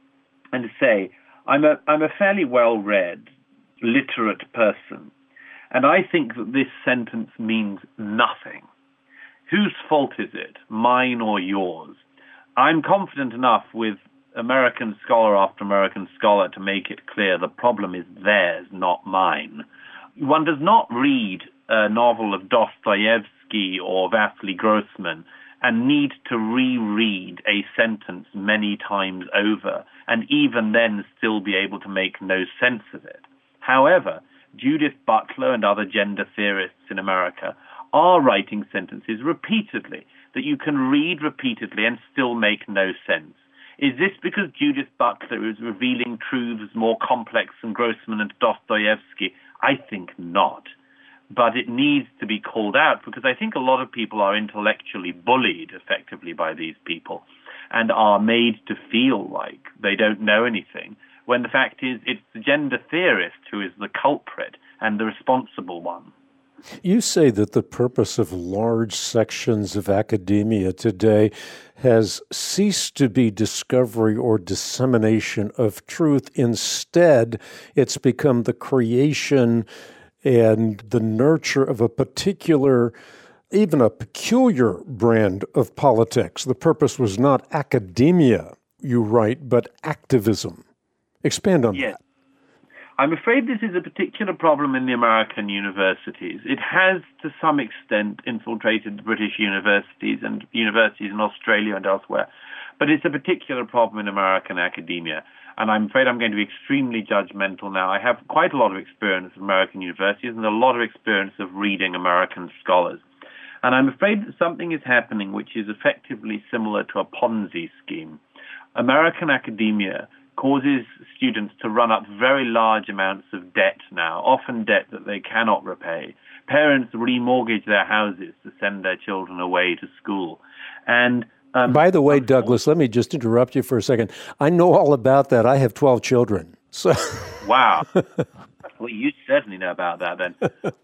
and say, I'm a fairly well-read, literate person, and I think that this sentence means nothing, whose fault is it, mine or yours? I'm confident enough with American scholar after American scholar to make it clear the problem is theirs, not mine. One does not read a novel of Dostoevsky or Vasily Grossman and need to reread a sentence many times over and even then still be able to make no sense of it. However, Judith Butler and other gender theorists in America are writing sentences repeatedly that you can read repeatedly and still make no sense. Is this because Judith Butler is revealing truths more complex than Grossman and Dostoevsky? I think not. But it needs to be called out because I think a lot of people are intellectually bullied effectively by these people and are made to feel like they don't know anything, when the fact is it's the gender theorist who is the culprit and the responsible one. You say that the purpose of large sections of academia today has ceased to be discovery or dissemination of truth. Instead, it's become the creation and the nurture of a particular even a peculiar brand of politics. The purpose was not academia, you write, but activism. Expand on that. I'm afraid this is a particular problem in the American universities. It has, to some extent, infiltrated the British universities and universities in Australia and elsewhere. But it's a particular problem in American academia. And I'm afraid I'm going to be extremely judgmental now. I have quite a lot of experience with American universities and a lot of experience of reading American scholars. And I'm afraid that something is happening which is effectively similar to a Ponzi scheme. American academia causes students to run up very large amounts of debt now, often debt that they cannot repay. Parents remortgage their houses to send their children away to school. And by the way, Douglas, let me just interrupt you for a second. I know all about that. I have 12 children. So wow. Well, you certainly know about that then.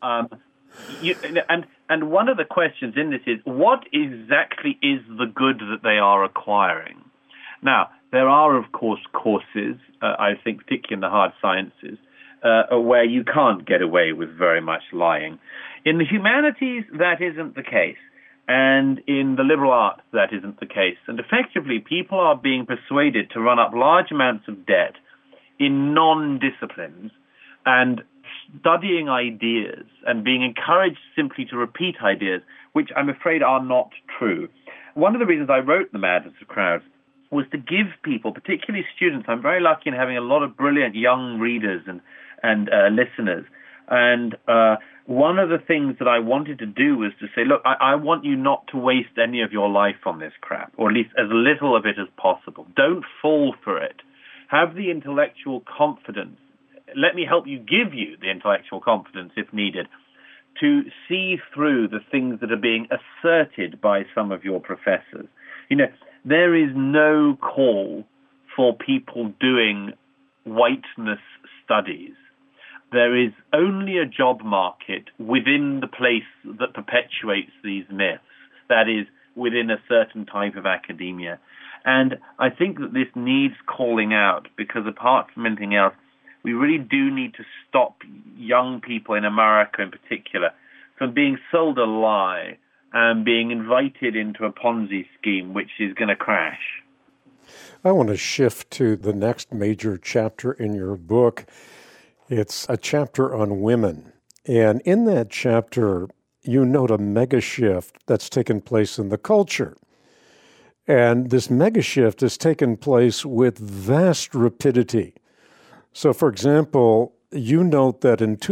And one of the questions in this is, what exactly is the good that they are acquiring? Now, there are, of course, courses, I think particularly in the hard sciences, where you can't get away with very much lying. In the humanities, that isn't the case. And in the liberal arts, that isn't the case. And effectively, people are being persuaded to run up large amounts of debt in non-disciplines and studying ideas and being encouraged simply to repeat ideas, which I'm afraid are not true. One of the reasons I wrote The Madness of Crowds was to give people, particularly students — I'm very lucky in having a lot of brilliant young readers and listeners. And one of the things that I wanted to do was to say, look, I want you not to waste any of your life on this crap, or at least as little of it as possible. Don't fall for it. Have the intellectual confidence. Let me help you give you the intellectual confidence, if needed, to see through the things that are being asserted by some of your professors. You know, there is no call for people doing whiteness studies. There is only a job market within the place that perpetuates these myths, that is, within a certain type of academia. And I think that this needs calling out, because apart from anything else, we really do need to stop young people in America in particular from being sold a lie and being invited into a Ponzi scheme which is going to crash. I want to shift to the next major chapter in your book. It's a chapter on women. And in that chapter, you note a mega shift that's taken place in the culture. And this mega shift has taken place with vast rapidity. So, for example, you note that in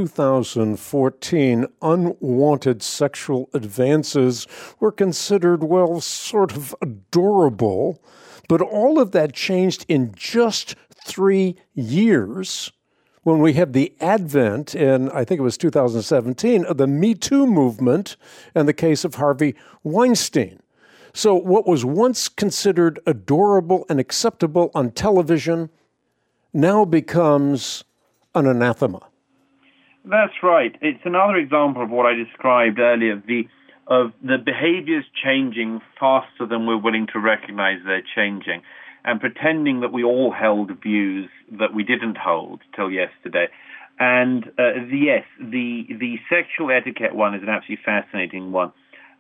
2014, unwanted sexual advances were considered, well, sort of adorable, but all of that changed in just 3 years when we have the advent in, I think it was 2017, of the Me Too movement and the case of Harvey Weinstein. So what was once considered adorable and acceptable on television now becomes an anathema. That's right. It's another example of what I described earlier, of the behaviors changing faster than we're willing to recognize they're changing, and pretending that we all held views that we didn't hold till yesterday. And yes, the sexual etiquette one is an absolutely fascinating one.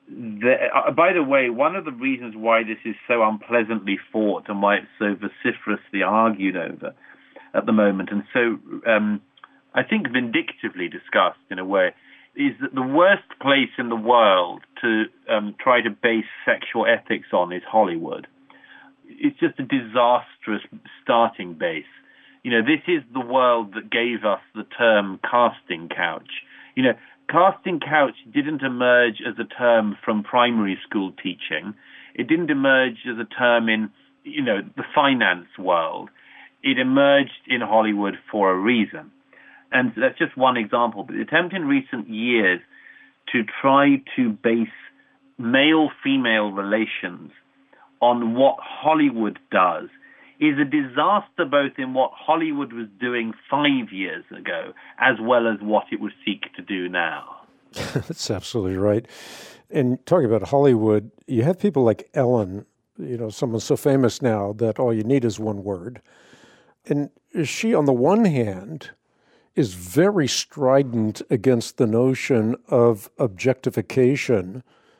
By the way, one of the reasons why this is so unpleasantly fought and why it's so vociferously argued over at the moment, and so I think vindictively discussed in a way, is that the worst place in the world to try to base sexual ethics on is Hollywood. It's just a disastrous starting base. You know, this is the world that gave us the term casting couch. You know, casting couch didn't emerge as a term from primary school teaching. It didn't emerge as a term in, you know, the finance world. It emerged in Hollywood for a reason. And that's just one example. But the attempt in recent years to try to base male-female relations on what Hollywood does is a disaster, both in what Hollywood was doing 5 years ago as well as what it would seek to do now. That's absolutely right. And talking about Hollywood, you have people like Ellen, you know, someone so famous now that all you need is one word. And she, on the one hand, is very strident against the notion of objectification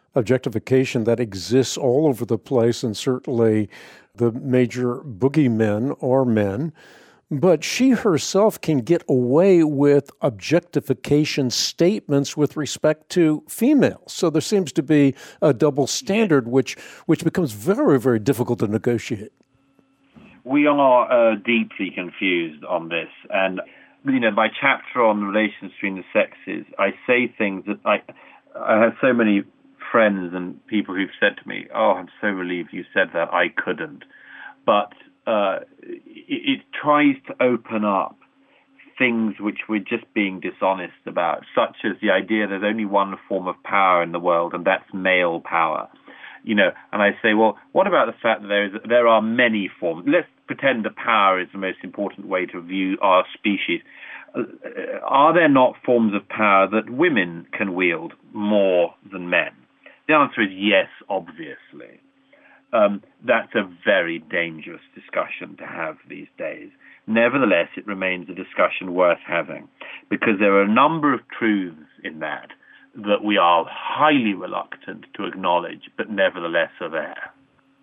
objectification that exists all over the place, and certainly the major boogeymen are men. But she herself can get away with objectification statements with respect to females. So there seems to be a double standard, which becomes very, very difficult to negotiate. We are deeply confused on this. And, my chapter on relations between the sexes, I say things that I have so many friends and people who've said to me, "Oh, I'm so relieved you said that. I couldn't." But it tries to open up things which we're just being dishonest about, such as the idea there's only one form of power in the world, and that's male power. And I say, well, what about the fact that there are many forms? Let's pretend that power is the most important way to view our species. Are there not forms of power that women can wield more than men? The answer is yes, obviously. That's a very dangerous discussion to have these days. Nevertheless, it remains a discussion worth having, because there are a number of truths in that we are highly reluctant to acknowledge, but nevertheless are there.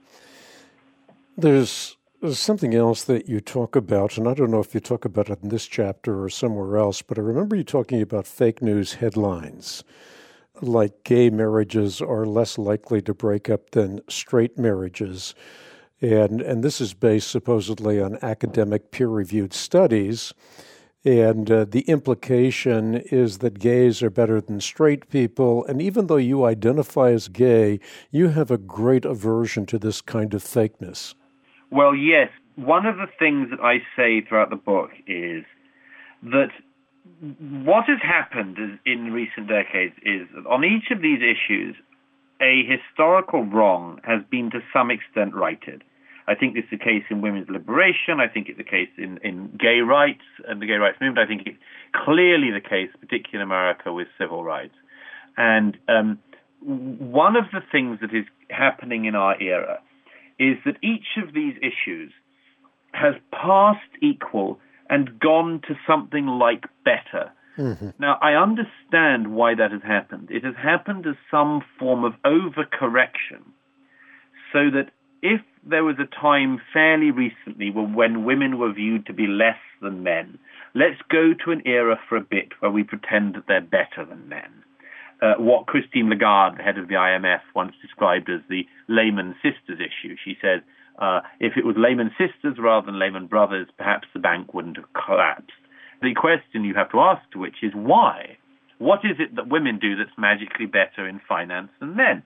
There's something else that you talk about, and I don't know if you talk about it in this chapter or somewhere else, but I remember you talking about fake news headlines, like gay marriages are less likely to break up than straight marriages. And this is based supposedly on academic peer-reviewed studies. And the implication is that gays are better than straight people. And even though you identify as gay, you have a great aversion to this kind of fakeness. Well, yes. One of the things that I say throughout the book is that what has happened in recent decades is that on each of these issues, a historical wrong has been to some extent righted. I think this is the case in women's liberation. I think it's the case in gay rights and the gay rights movement. I think it's clearly the case, particularly in America, with civil rights. And one of the things that is happening in our era is that each of these issues has passed equal and gone to something like better. Mm-hmm. Now, I understand why that has happened. It has happened as some form of overcorrection, so that if there was a time fairly recently when women were viewed to be less than men, let's go to an era for a bit where we pretend that they're better than men. What Christine Lagarde, the head of the IMF, once described as the Lehman Sisters issue. She said, if it was Lehman Sisters rather than Lehman Brothers, perhaps the bank wouldn't have collapsed. The question you have to ask to which is why? What is it that women do that's magically better in finance than men?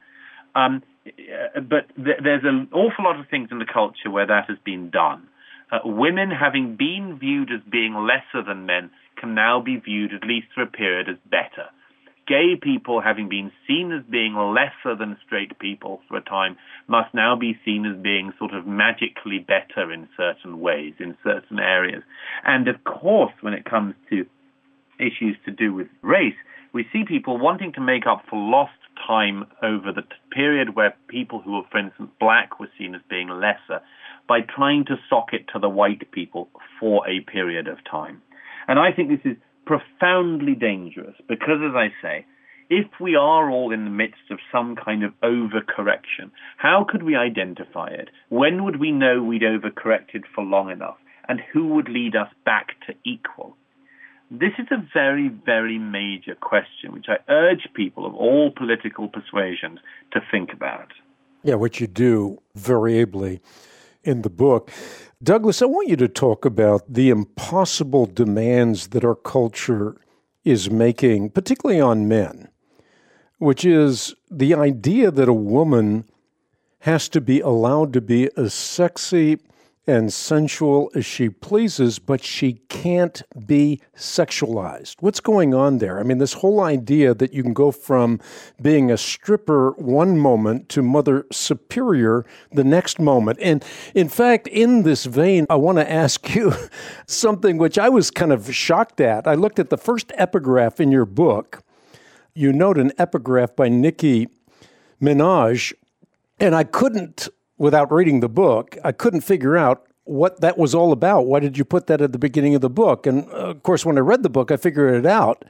But there's an awful lot of things in the culture where that has been done. Women, having been viewed as being lesser than men, can now be viewed, at least for a period, as better. Gay people, having been seen as being lesser than straight people for a time, must now be seen as being sort of magically better in certain ways, in certain areas. And of course, when it comes to issues to do with race, we see people wanting to make up for lost time over the period where people who were, for instance, black were seen as being lesser, by trying to sock it to the white people for a period of time. And I think this is profoundly dangerous because, as I say, if we are all in the midst of some kind of overcorrection, how could we identify it? When would we know we'd overcorrected for long enough? And who would lead us back to equal? This is a very, very major question, which I urge people of all political persuasions to think about. Yeah, which you do very ably in the book. Douglas, I want you to talk about the impossible demands that our culture is making, particularly on men, which is the idea that a woman has to be allowed to be as sexy and sensual as she pleases, but she can't be sexualized. What's going on there? I mean, this whole idea that you can go from being a stripper one moment to Mother Superior the next moment. And in fact, in this vein, I want to ask you something which I was kind of shocked at. I looked at the first epigraph in your book. You note an epigraph by Nicki Minaj, and I couldn't, without reading the book, I couldn't figure out what that was all about. Why did you put that at the beginning of the book? And of course, when I read the book, I figured it out.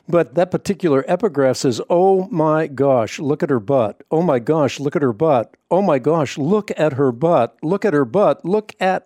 But that particular epigraph says, oh my gosh, look at her butt. Oh my gosh, look at her butt. Oh my gosh, look at her butt. Look at her butt. Look at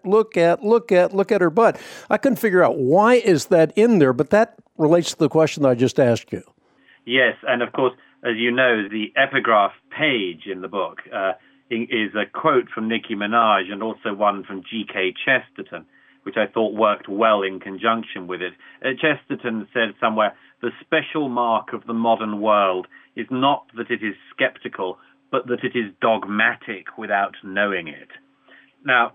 her butt. I couldn't figure out why is that in there, but that relates to the question that I just asked you. Yes, and of course, as you know, the epigraph page in the book is a quote from Nicki Minaj and also one from G.K. Chesterton, which I thought worked well in conjunction with it. Chesterton said somewhere, the special mark of the modern world is not that it is skeptical, but that it is dogmatic without knowing it. Now,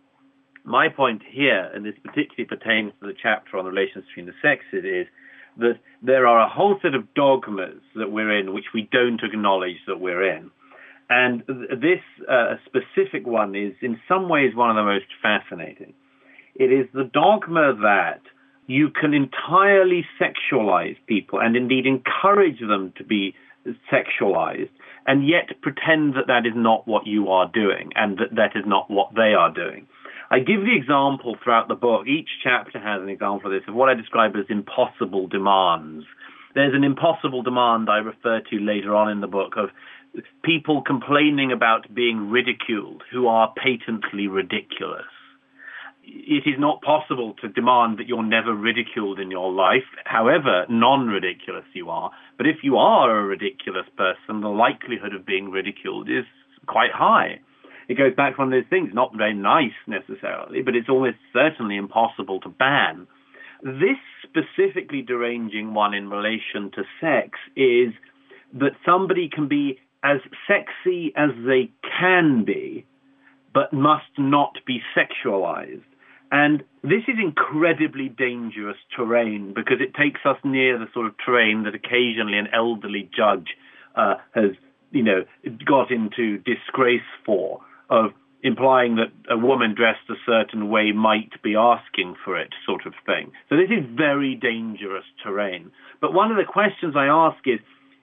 my point here, and this particularly pertains to the chapter on the relations between the sexes, is that there are a whole set of dogmas that we're in which we don't acknowledge that we're in. And this specific one is in some ways one of the most fascinating. It is the dogma that you can entirely sexualize people and indeed encourage them to be sexualized and yet pretend that that is not what you are doing and that that is not what they are doing. I give the example throughout the book. Each chapter has an example of this, of what I describe as impossible demands. There's an impossible demand I refer to later on in the book of people complaining about being ridiculed who are patently ridiculous. It is not possible to demand that you're never ridiculed in your life, however non-ridiculous you are. But if you are a ridiculous person, the likelihood of being ridiculed is quite high. It goes back to one of those things, not very nice necessarily, but it's almost certainly impossible to ban. This specifically deranging one in relation to sex is that somebody can be as sexy as they can be, but must not be sexualized. And this is incredibly dangerous terrain because it takes us near the sort of terrain that occasionally an elderly judge has, got into disgrace for, of implying that a woman dressed a certain way might be asking for it, sort of thing. So this is very dangerous terrain. But one of the questions I ask is,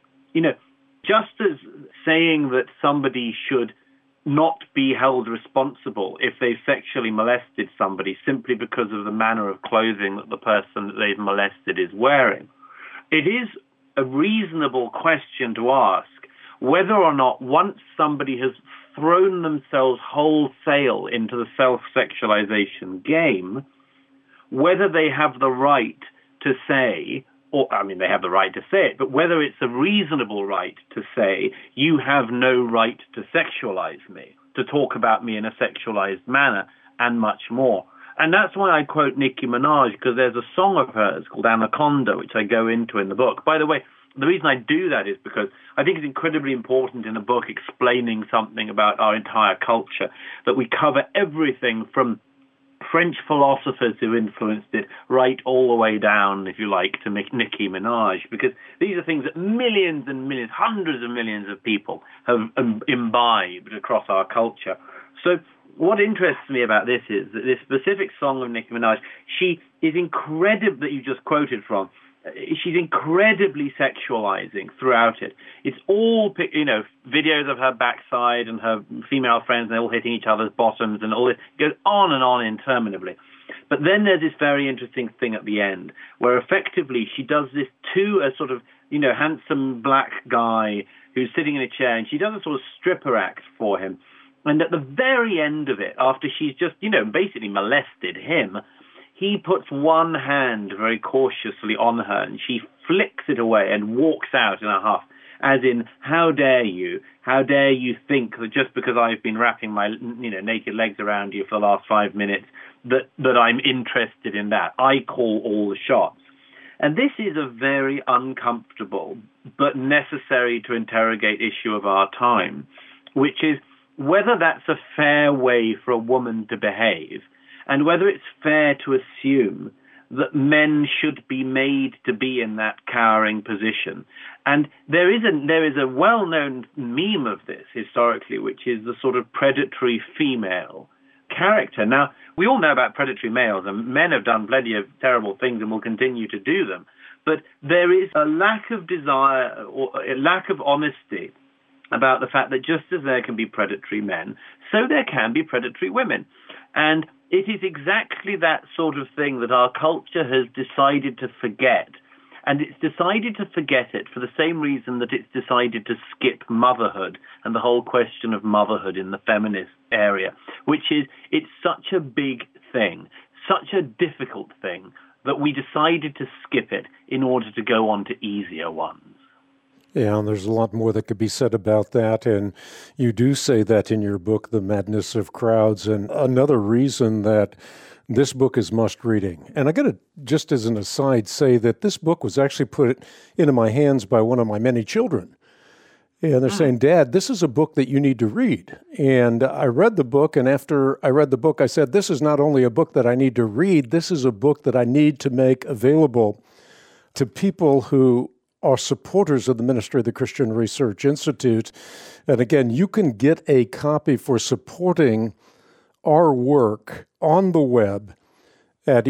just as saying that somebody should not be held responsible if they've sexually molested somebody simply because of the manner of clothing that the person that they've molested is wearing, it is a reasonable question to ask whether or not once somebody has thrown themselves wholesale into the self-sexualization game, whether they have the right to say, they have the right to say it, but whether it's a reasonable right to say, you have no right to sexualize me, to talk about me in a sexualized manner, and much more. And that's why I quote Nicki Minaj, because there's a song of hers called Anaconda, which I go into in the book. By the way, the reason I do that is because I think it's incredibly important in a book explaining something about our entire culture, that we cover everything from French philosophers who influenced it right all the way down, if you like, to Nicki Minaj, because these are things that millions and millions, hundreds of millions of people have imbibed across our culture. So what interests me about this is that this specific song of Nicki Minaj, she is incredible, that you just quoted from, she's incredibly sexualizing throughout it. It's all, videos of her backside and her female friends, and they're all hitting each other's bottoms and all this. It goes on and on interminably. But then there's this very interesting thing at the end where effectively she does this to a sort of, handsome black guy who's sitting in a chair, and she does a sort of stripper act for him. And at the very end of it, after she's just, basically molested him, he puts one hand very cautiously on her, and she flicks it away and walks out in a huff, as in, how dare you? How dare you think that just because I've been wrapping my, naked legs around you for the last 5 minutes, that I'm interested in that? I call all the shots. And this is a very uncomfortable but necessary to interrogate issue of our time, which is whether that's a fair way for a woman to behave, and whether it's fair to assume that men should be made to be in that cowering position. And there is a well-known meme of this historically, which is the sort of predatory female character. Now, we all know about predatory males, and men have done plenty of terrible things and will continue to do them. But there is a lack of desire or a lack of honesty about the fact that just as there can be predatory men, so there can be predatory women. And it is exactly that sort of thing that our culture has decided to forget And it's decided to forget it for the same reason that it's decided to skip motherhood and the whole question of motherhood in the feminist area, which is it's such a big thing, such a difficult thing, that we decided to skip it in order to go on to easier ones. Yeah, and there's a lot more that could be said about that, and you do say that in your book, The Madness of Crowds, and another reason that this book is must-reading. And I got to, just as an aside, say that this book was actually put into my hands by one of my many children. And they're saying, Dad, this is a book that you need to read. And I read the book, and after I read the book, I said, this is not only a book that I need to read, this is a book that I need to make available to people who are supporters of the ministry of the Christian Research Institute. And again, you can get a copy for supporting our work on the web at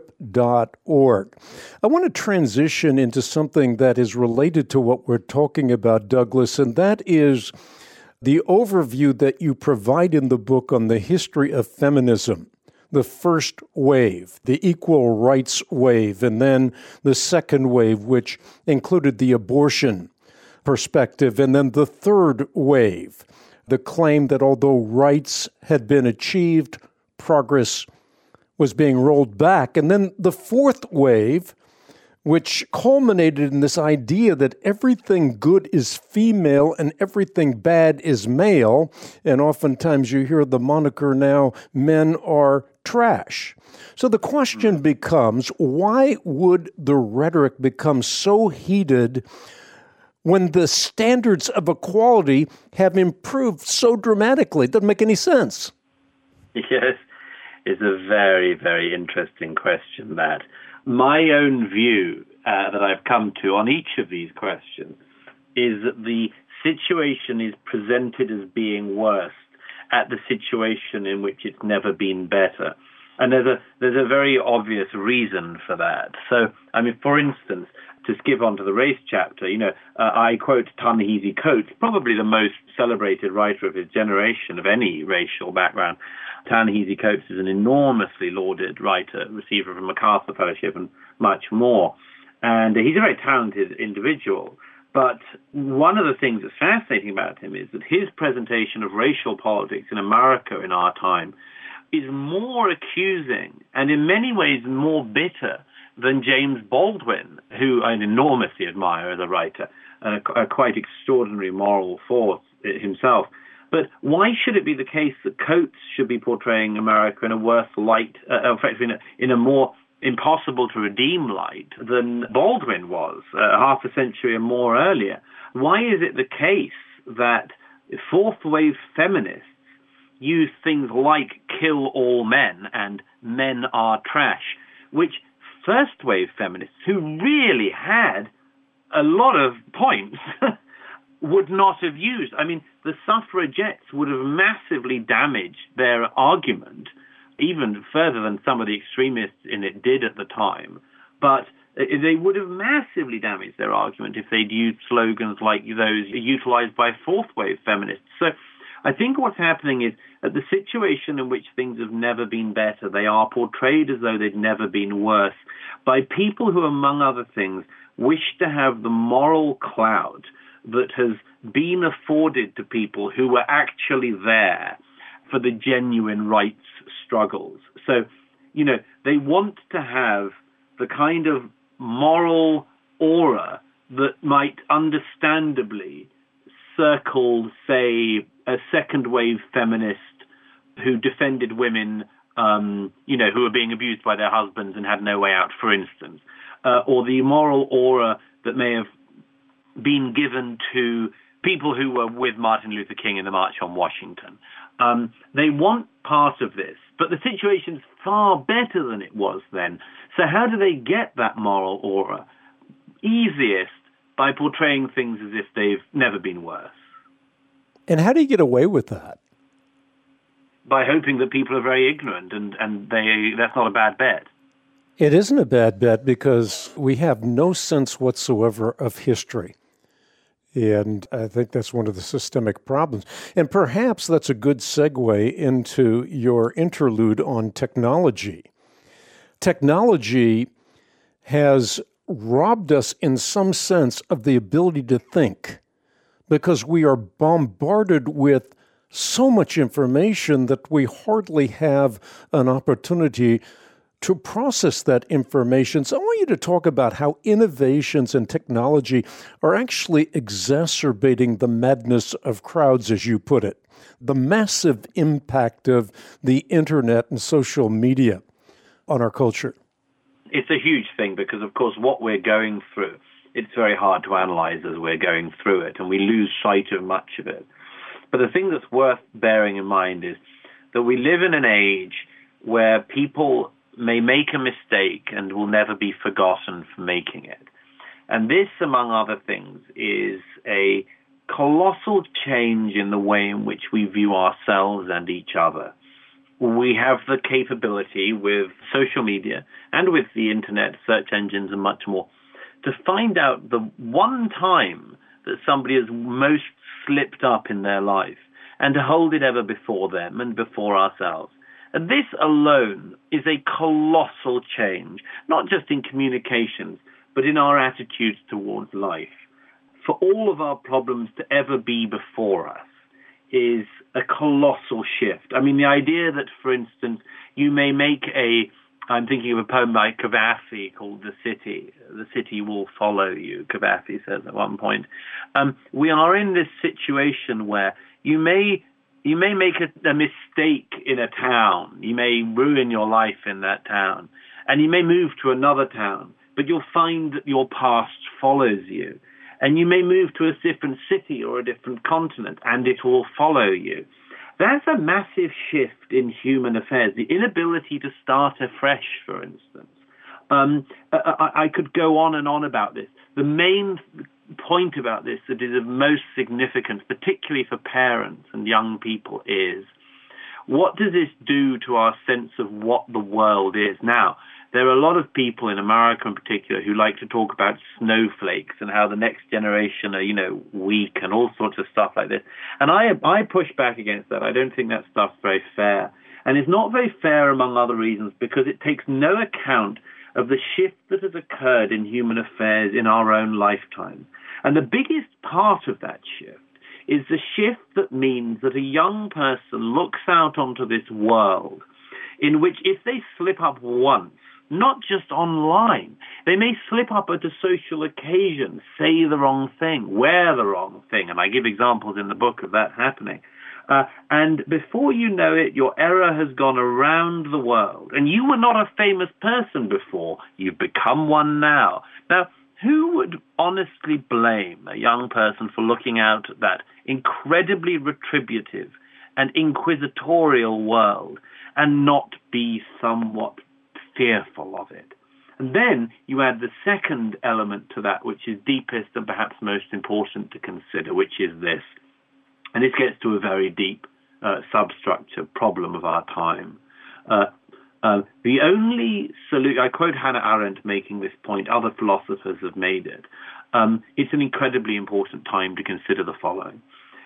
equip.org. I want to transition into something that is related to what we're talking about, Douglas, and that is the overview that you provide in the book on the history of feminism. The first wave, the equal rights wave, and then the second wave, which included the abortion perspective, and then the third wave, the claim that although rights had been achieved, progress was being rolled back. And then the fourth wave, which culminated in this idea that everything good is female and everything bad is male. And oftentimes you hear the moniker now, men are trash. So the question becomes, why would the rhetoric become so heated when the standards of equality have improved so dramatically? It doesn't make any sense. Yes, it's a very, very interesting question, that. My own view that I've come to on each of these questions is that the situation is presented as being worse at the situation in which it's never been better. And there's a very obvious reason for that. So, I mean, for instance, to skip on to the race chapter, I quote Ta-Nehisi Coates, probably the most celebrated writer of his generation of any racial background. Ta-Nehisi Coates is an enormously lauded writer, receiver of a MacArthur Fellowship and much more. And he's a very talented individual. But one of the things that's fascinating about him is that his presentation of racial politics in America in our time is more accusing and in many ways more bitter than James Baldwin, who I enormously admire as a writer, a quite extraordinary moral force himself. But why should it be the case that Coates should be portraying America in a worse light, effectively in a more impossible to redeem light than Baldwin was half a century or more earlier? Why is it the case that fourth wave feminists use things like kill all men and men are trash, which first wave feminists, who really had a lot of points, would not have used? I mean, the suffragettes would have massively damaged their argument, even further than some of the extremists in it did at the time. But they would have massively damaged their argument if they'd used slogans like those utilized by fourth wave feminists. So I think what's happening is that the situation in which things have never been better, they are portrayed as though they'd never been worse by people who, among other things, wish to have the moral clout that has been afforded to people who were actually there for the genuine rights struggles. So, they want to have the kind of moral aura that might understandably circle, say, a second-wave feminist who defended women, who were being abused by their husbands and had no way out, for instance, or the moral aura that may have been given to people who were with Martin Luther King in the March on Washington. They want part of this, but the situation's far better than it was then. So how do they get that moral aura? Easiest by portraying things as if they've never been worse. And how do you get away with that? By hoping that people are very ignorant, and that's not a bad bet. It isn't a bad bet because we have no sense whatsoever of history. And I think that's one of the systemic problems. And perhaps that's a good segue into your interlude on technology. Technology has robbed us in some sense of the ability to think, because we are bombarded with so much information that we hardly have an opportunity to process that information. So I want you to talk about how innovations in technology are actually exacerbating the madness of crowds, as you put it, the massive impact of the internet and social media on our culture. It's a huge thing because, of course, what we're going through, it's very hard to analyze as we're going through it, and we lose sight of much of it. But the thing that's worth bearing in mind is that we live in an age where people may make a mistake and will never be forgotten for making it. And this, among other things, is a colossal change in the way in which we view ourselves and each other. We have the capability with social media and with the internet, search engines and much more, to find out the one time that somebody has most slipped up in their life and to hold it ever before them and before ourselves. And this alone is a colossal change, not just in communications, but in our attitudes towards life. For all of our problems to ever be before us is a colossal shift. I mean, the idea that, for instance, you may make I'm thinking of a poem by Kavafi called The City Will Follow You, Kavafi says at one point. We are in this situation where you may make a mistake in a town. You may ruin your life in that town. And you may move to another town, but you'll find that your past follows you. And you may move to a different city or a different continent, and it will follow you. That's a massive shift in human affairs, the inability to start afresh, for instance. I could go on and on about this. The main point about this that is of most significance, particularly for parents and young people, is what does this do to our sense of what the world is? Now, there are a lot of people in America in particular who like to talk about snowflakes and how the next generation are, weak and all sorts of stuff like this. And I push back against that. I don't think that stuff's very fair. And it's not very fair, among other reasons, because it takes no account of the shift that has occurred in human affairs in our own lifetime. And the biggest part of that shift is the shift that means that a young person looks out onto this world in which if they slip up once, not just online, they may slip up at a social occasion, say the wrong thing, wear the wrong thing, and I give examples in the book of that happening. And before you know it, your error has gone around the world. And you were not a famous person before. You've become one now. Now, who would honestly blame a young person for looking out at that incredibly retributive and inquisitorial world and not be somewhat fearful of it? And then you add the second element to that, which is deepest and perhaps most important to consider, which is this. And this gets to a very deep substructure problem of our time. The only solution, I quote Hannah Arendt making this point, other philosophers have made it. It's an incredibly important time to consider the following.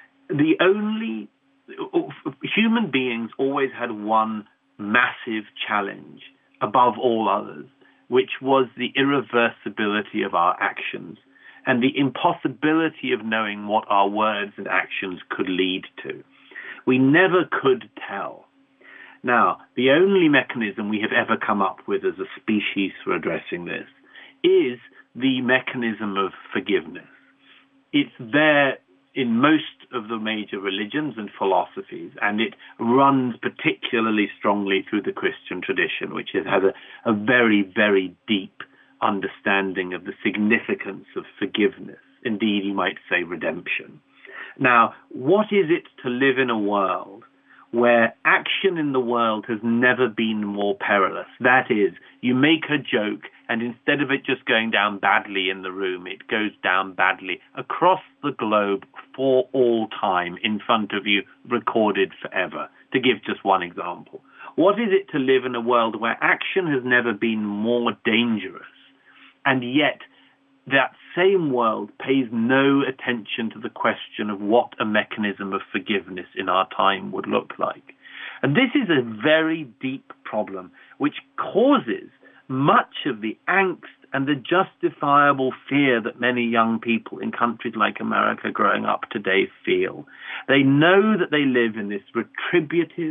Human beings always had one massive challenge above all others, which was the irreversibility of our actions and the impossibility of knowing what our words and actions could lead to. We never could tell. Now, the only mechanism we have ever come up with as a species for addressing this is the mechanism of forgiveness. It's there in most of the major religions and philosophies, and it runs particularly strongly through the Christian tradition, which has had a very, very deep understanding of the significance of forgiveness. Indeed, you might say redemption. Now, what is it to live in a world where action in the world has never been more perilous? That is, you make a joke, and instead of it just going down badly in the room, it goes down badly across the globe for all time in front of you, recorded forever, to give just one example. What is it to live in a world where action has never been more dangerous, and yet that same world pays no attention to the question of what a mechanism of forgiveness in our time would look like? And this is a very deep problem which causes much of the angst and the justifiable fear that many young people in countries like America growing up today feel. They know that they live in this retributive,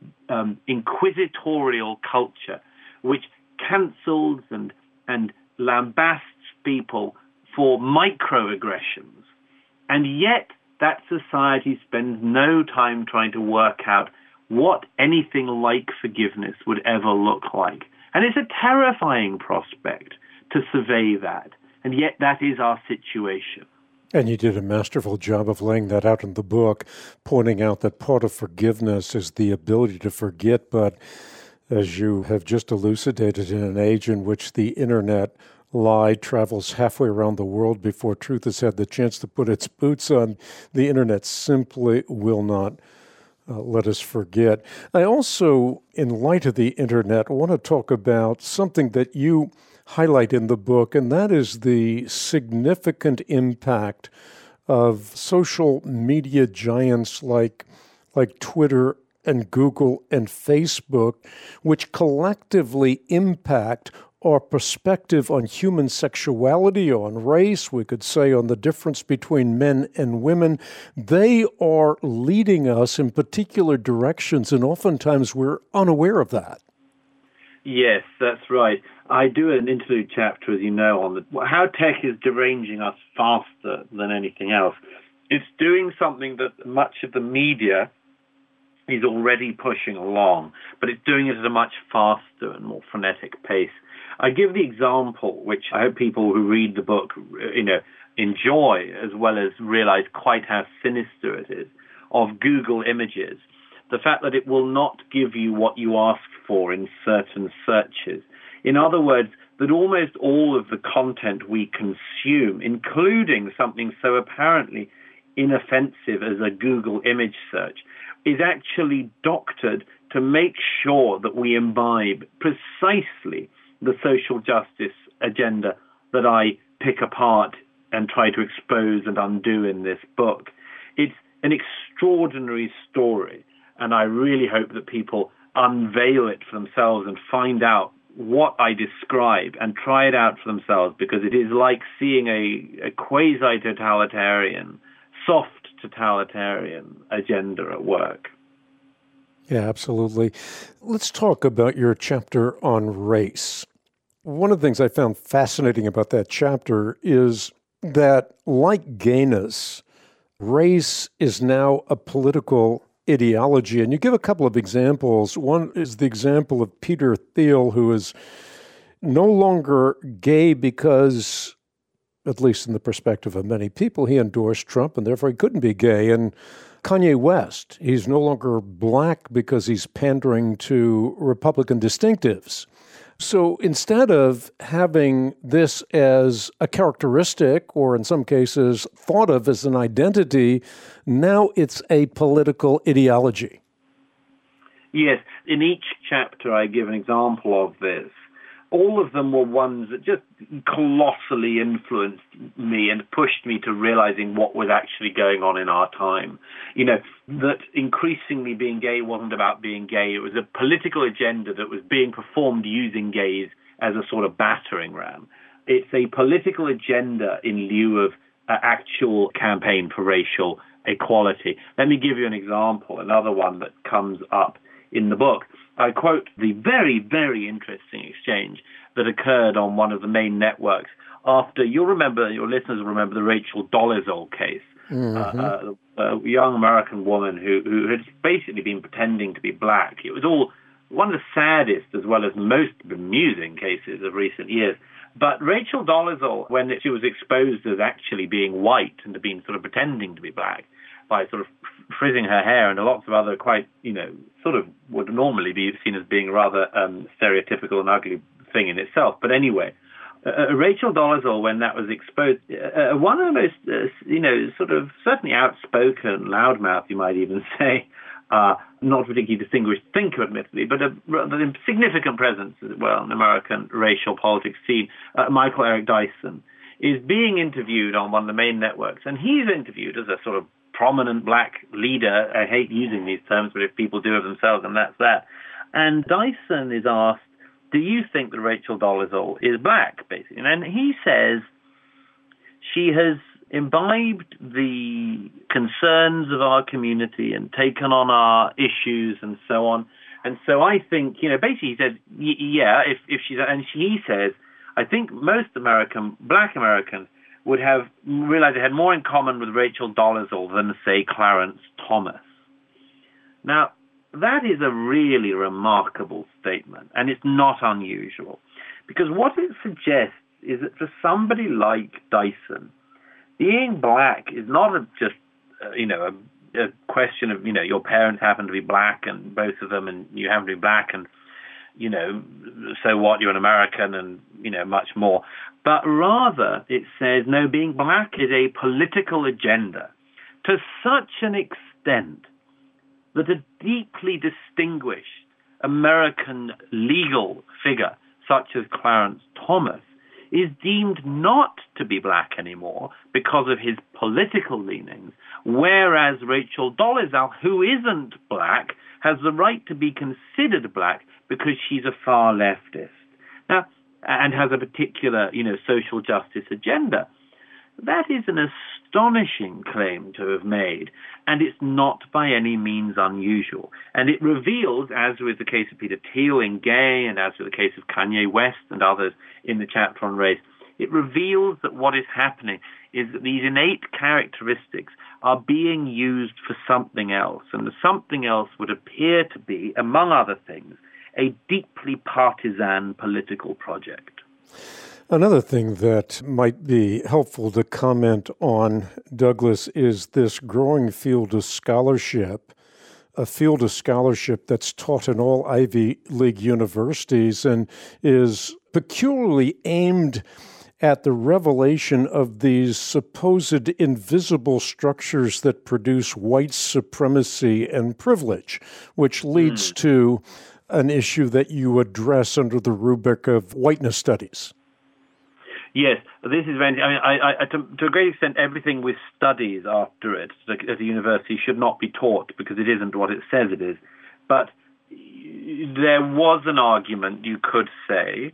inquisitorial culture which cancels and lambasts people for microaggressions. And yet that society spends no time trying to work out what anything like forgiveness would ever look like. And it's a terrifying prospect to survey that. And yet that is our situation. And you did a masterful job of laying that out in the book, pointing out that part of forgiveness is the ability to forget. But as you have just elucidated, in an age in which the internet lie travels halfway around the world before truth has had the chance to put its boots on, the internet simply will not let us forget. I also, in light of the internet, want to talk about something that you highlight in the book, and that is the significant impact of social media giants like Twitter and Google and Facebook, which collectively impact our perspective on human sexuality, on race, we could say on the difference between men and women. They are leading us in particular directions, and oftentimes we're unaware of that. Yes, that's right. I do an interlude chapter, as you know, on how tech is deranging us faster than anything else. It's doing something that much of the media is already pushing along, but it's doing it at a much faster and more frenetic pace. I give the example, which I hope people who read the book, enjoy, as well as realize quite how sinister it is, of Google Images. The fact that it will not give you what you ask for in certain searches. In other words, that almost all of the content we consume, including something so apparently inoffensive as a Google image search, is actually doctored to make sure that we imbibe precisely the social justice agenda that I pick apart and try to expose and undo in this book. It's an extraordinary story, and I really hope that people unveil it for themselves and find out what I describe and try it out for themselves, because it is like seeing a quasi-totalitarian, soft totalitarian agenda at work. Yeah, absolutely. Let's talk about your chapter on race. One of the things I found fascinating about that chapter is that, like gayness, race is now a political ideology. And you give a couple of examples. One is the example of Peter Thiel, who is no longer gay because, at least in the perspective of many people, he endorsed Trump and therefore he couldn't be gay. And Kanye West, he's no longer black because he's pandering to Republican distinctives. So instead of having this as a characteristic, or in some cases thought of as an identity, now it's a political ideology. Yes, in each chapter I give an example of this. All of them were ones that just colossally influenced me and pushed me to realizing what was actually going on in our time. You know, that increasingly being gay wasn't about being gay. It was a political agenda that was being performed using gays as a sort of battering ram. It's a political agenda in lieu of actual campaign for racial equality. Let me give you an example, another one that comes up in the book. I quote the very, very interesting exchange that occurred on one of the main networks after, your listeners will remember the Rachel Dolezal case, a young American woman who had basically been pretending to be black. It was all one of the saddest as well as most bemusing cases of recent years. But Rachel Dolezal, when she was exposed as actually being white and to being sort of pretending to be black, by sort of frizzing her hair and lots of other quite, sort of would normally be seen as being rather stereotypical and ugly thing in itself. But anyway, Rachel Dolezal, when that was exposed, one of the most, sort of certainly outspoken, loudmouth, you might even say, not particularly distinguished thinker, admittedly, but a rather significant presence as well in American racial politics scene, Michael Eric Dyson, is being interviewed on one of the main networks. And he's interviewed as a sort of prominent black leader. I hate using these terms, but if people do of themselves, then that's that. And Dyson is asked, do you think that Rachel Dolezal is black, basically? And he says she has imbibed the concerns of our community and taken on our issues and so on. And so I think, basically he said, yeah, if she's, and he says, I think most black Americans would have realized they had more in common with Rachel Dolezal than, say, Clarence Thomas. Now, that is a really remarkable statement, and it's not unusual, because what it suggests is that for somebody like Dyson, being black is not just, a question of, your parents happen to be black and both of them, and you happen to be black and, so what, you're an American and, much more. But rather, it says, no, being black is a political agenda to such an extent that a deeply distinguished American legal figure, such as Clarence Thomas, is deemed not to be black anymore because of his political leanings, whereas Rachel Dolezal, who isn't black, has the right to be considered black because she's a far leftist. Now, and has a particular, social justice agenda. That is an astonishing claim to have made, and it's not by any means unusual. And it reveals, as with the case of Peter Thiel in Gay, and as with the case of Kanye West and others in the chapter on race, it reveals that what is happening is that these innate characteristics are being used for something else, and the something else would appear to be, among other things, a deeply partisan political project. Another thing that might be helpful to comment on, Douglas, is this growing field of scholarship, a field of scholarship that's taught in all Ivy League universities and is peculiarly aimed at the revelation of these supposed invisible structures that produce white supremacy and privilege, which leads to an issue that you address under the rubric of whiteness studies. Yes, this is very. To a great extent, everything with studies after it at a university should not be taught because it isn't what it says it is. But there was an argument, you could say,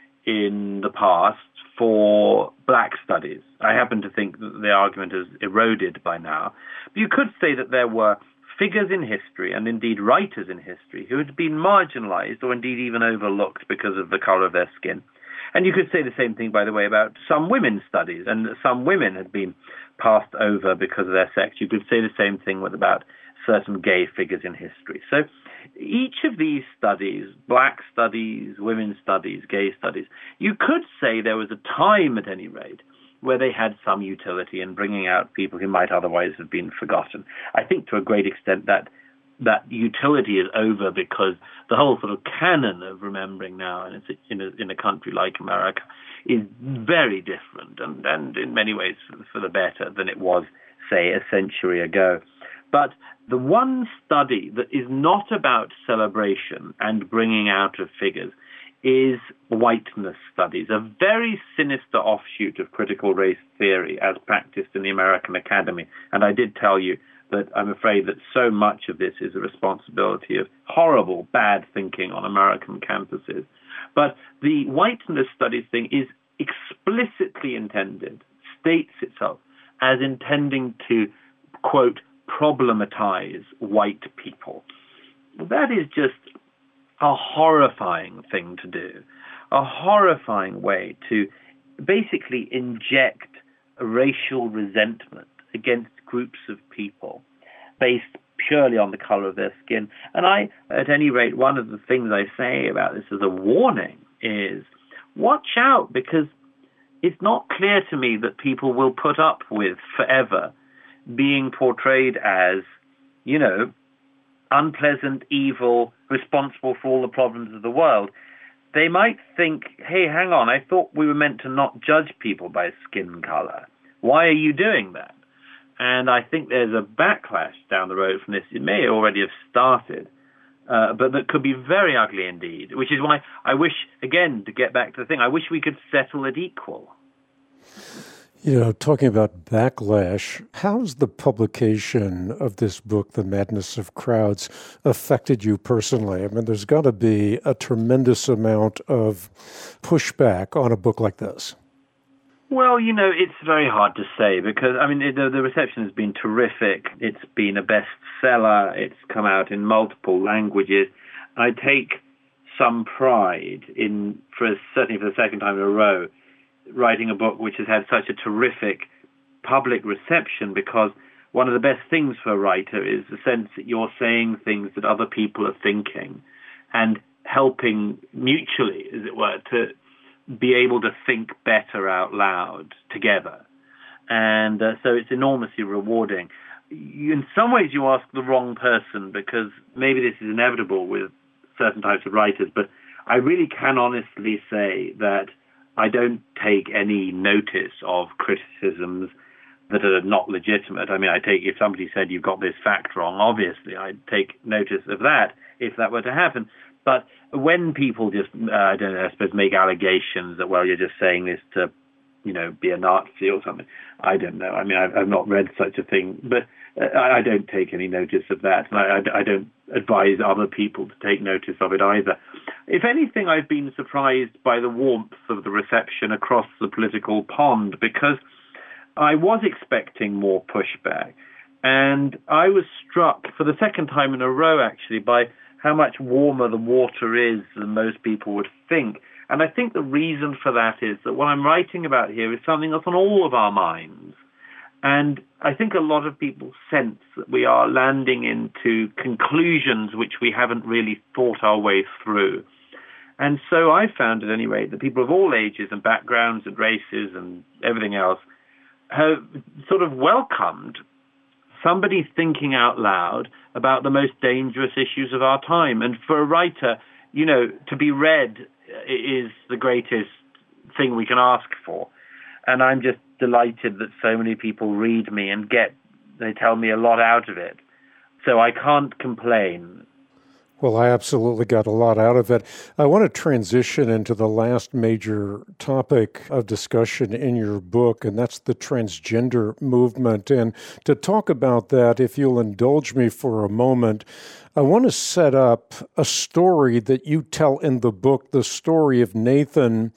in the past for black studies. I happen to think that the argument has eroded by now. But you could say that there were figures in history, and indeed writers in history, who had been marginalized or indeed even overlooked because of the color of their skin. And you could say the same thing, by the way, about some women's studies, and some women had been passed over because of their sex. You could say the same thing about certain gay figures in history. So each of these studies, black studies, women's studies, gay studies, you could say there was a time, at any rate, where they had some utility in bringing out people who might otherwise have been forgotten. I think to a great extent that utility is over because the whole sort of canon of remembering now in a country like America is very different and in many ways for the better than it was, say, a century ago. But the one study that is not about celebration and bringing out of figures is whiteness studies, a very sinister offshoot of critical race theory as practiced in the American Academy. And I did tell you that I'm afraid that so much of this is a responsibility of horrible, bad thinking on American campuses. But the whiteness studies thing is explicitly intended, states itself, as intending to, quote, problematize white people. That is just a horrifying thing to do, a horrifying way to basically inject racial resentment against groups of people based purely on the color of their skin. And at any rate, one of the things I say about this as a warning is watch out, because it's not clear to me that people will put up with forever being portrayed as, unpleasant, evil, responsible for all the problems of the world. They might think, hey, hang on, I thought we were meant to not judge people by skin color. Why are you doing that? And I think there's a backlash down the road from this. It may already have started, but that could be very ugly indeed, which is why I wish, again, to get back to the thing, I wish we could settle it equal. You know, talking about backlash, how's the publication of this book, The Madness of Crowds, affected you personally? I mean, there's got to be a tremendous amount of pushback on a book like this. Well, it's very hard to say because, I mean, the reception has been terrific. It's been a bestseller. It's come out in multiple languages. I take some pride in, certainly for the second time in a row, writing a book which has had such a terrific public reception, because one of the best things for a writer is the sense that you're saying things that other people are thinking and helping mutually, as it were, to be able to think better out loud together. And so it's enormously rewarding. In some ways you ask the wrong person, because maybe this is inevitable with certain types of writers, but I really can honestly say that I don't take any notice of criticisms that are not legitimate. I mean, if somebody said you've got this fact wrong, obviously I'd take notice of that if that were to happen. But when people just, I suppose make allegations that, well, you're just saying this to, be a Nazi or something, I don't know. I mean, I've not read such a thing, but I don't take any notice of that. And I don't advise other people to take notice of it either. If anything, I've been surprised by the warmth of the reception across the political pond, because I was expecting more pushback. And I was struck for the second time in a row, actually, by how much warmer the water is than most people would think. And I think the reason for that is that what I'm writing about here is something that's on all of our minds. And I think a lot of people sense that we are landing into conclusions which we haven't really thought our way through. And so I found, at any rate, that people of all ages and backgrounds and races and everything else have sort of welcomed somebody thinking out loud about the most dangerous issues of our time. And for a writer, to be read is the greatest thing we can ask for. And I'm just delighted that so many people read me and they tell me a lot out of it. So I can't complain. Well, I absolutely got a lot out of it. I want to transition into the last major topic of discussion in your book, and that's the transgender movement. And to talk about that, if you'll indulge me for a moment, I want to set up a story that you tell in the book, the story of Nathan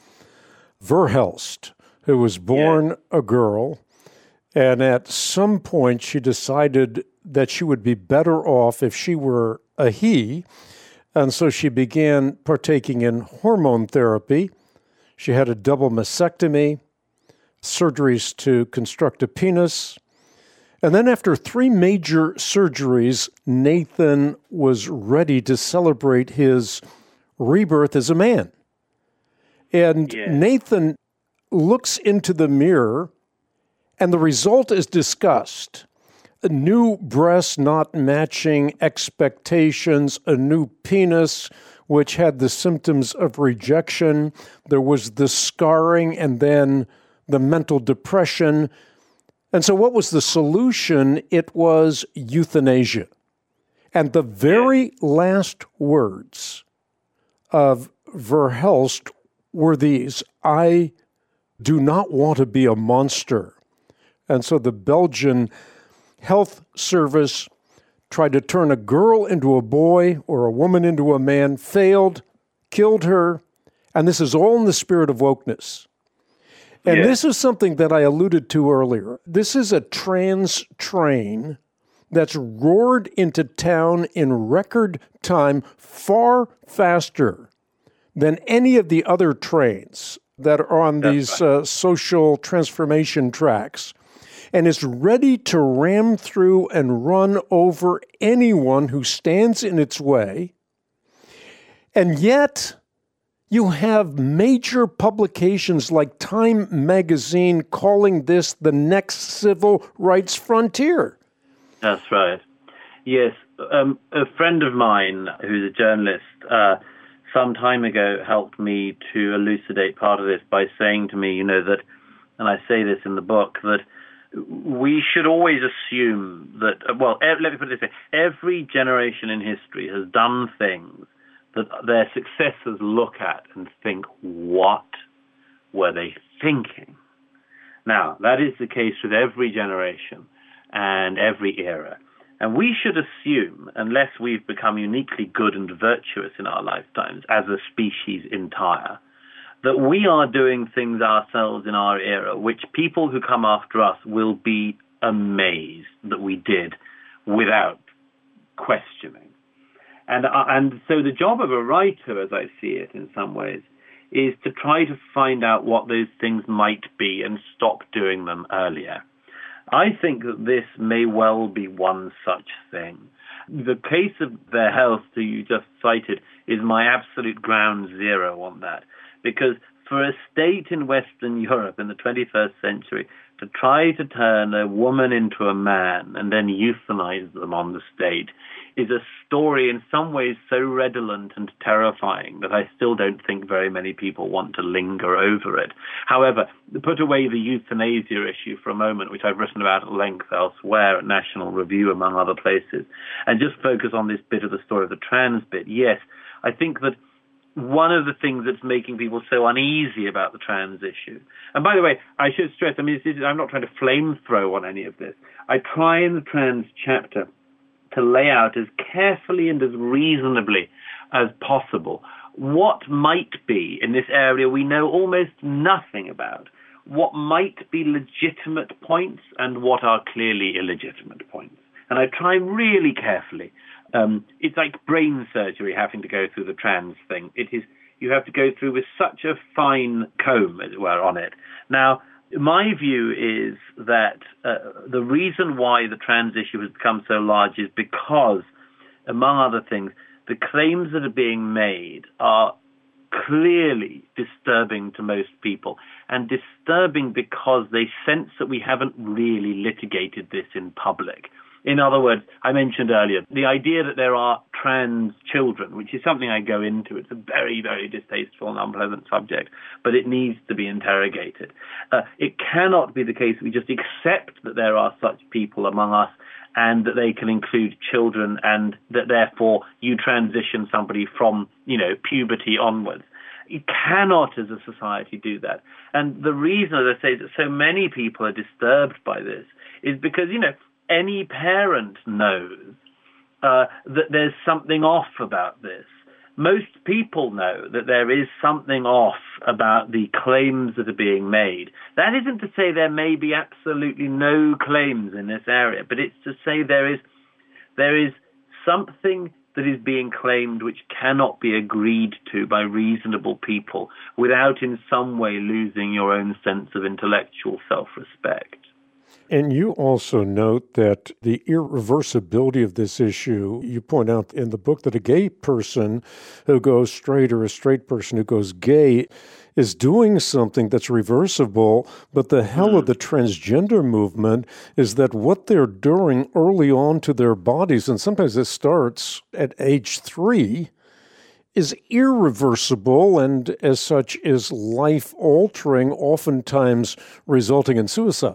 Verhelst, who was born a girl, and at some point she decided that she would be better off if she were a he, and so she began partaking in hormone therapy. She had a double mastectomy, surgeries to construct a penis, and then after 3 major surgeries, Nathan was ready to celebrate his rebirth as a man. And Nathan looks into the mirror, and the result is disgust. A new breast not matching expectations, a new penis which had the symptoms of rejection. There was the scarring and then the mental depression. And so what was the solution? It was euthanasia. And the very last words of Verhelst were these: I do not want to be a monster. And so the Belgian Health Service tried to turn a girl into a boy or a woman into a man, failed, killed her, and this is all in the spirit of wokeness. And this is something that I alluded to earlier. This is a trans train that's roared into town in record time, far faster than any of the other trains that are on these social transformation tracks, and is ready to ram through and run over anyone who stands in its way. And yet, you have major publications like Time magazine calling this the next civil rights frontier. That's right. Yes. A friend of mine who's a journalist some time ago helped me to elucidate part of this by saying to me, that, and I say this in the book, that we should always assume that, let me put it this way, every generation in history has done things that their successors look at and think, what were they thinking? Now, that is the case with every generation and every era. And we should assume, unless we've become uniquely good and virtuous in our lifetimes as a species entire, that we are doing things ourselves in our era which people who come after us will be amazed that we did without questioning. And so the job of a writer, as I see it in some ways, is to try to find out what those things might be and stop doing them earlier. I think that this may well be one such thing. The case of Verhelst, who you just cited, is my absolute ground zero on that. Because for a state in Western Europe in the 21st century to try to turn a woman into a man and then euthanize them on the stage is a story in some ways so redolent and terrifying that I still don't think very many people want to linger over it. However, put away the euthanasia issue for a moment, which I've written about at length elsewhere at National Review, among other places, and just focus on this bit of the story of the trans bit. Yes, I think that one of the things that's making people so uneasy about the trans issue, and by the way, I should stress, I'm not trying to flamethrow on any of this. I try in the trans chapter to lay out as carefully and as reasonably as possible what might be, in this area we know almost nothing about, what might be legitimate points and what are clearly illegitimate points. And I try really carefully. It's like brain surgery having to go through the trans thing. It is, you have to go through with such a fine comb, as it were, on it. Now, my view is that the reason why the trans issue has become so large is because, among other things, the claims that are being made are clearly disturbing to most people, and disturbing because they sense that we haven't really litigated this in public. In other words, I mentioned earlier, the idea that there are trans children, which is something I go into. It's a very, very distasteful and unpleasant subject, but it needs to be interrogated. It cannot be the case we just accept that there are such people among us and that they can include children and that therefore you transition somebody from, puberty onwards. You cannot, as a society, do that. And the reason, as I say, that so many people are disturbed by this is because, any parent knows that there's something off about this. Most people know that there is something off about the claims that are being made. That isn't to say there may be absolutely no claims in this area, but it's to say there is something that is being claimed which cannot be agreed to by reasonable people without in some way losing your own sense of intellectual self-respect. And you also note that the irreversibility of this issue, you point out in the book that a gay person who goes straight or a straight person who goes gay is doing something that's reversible, but the hell of the transgender movement is that what they're doing early on to their bodies, and sometimes it starts at age 3, is irreversible and as such is life-altering, oftentimes resulting in suicide.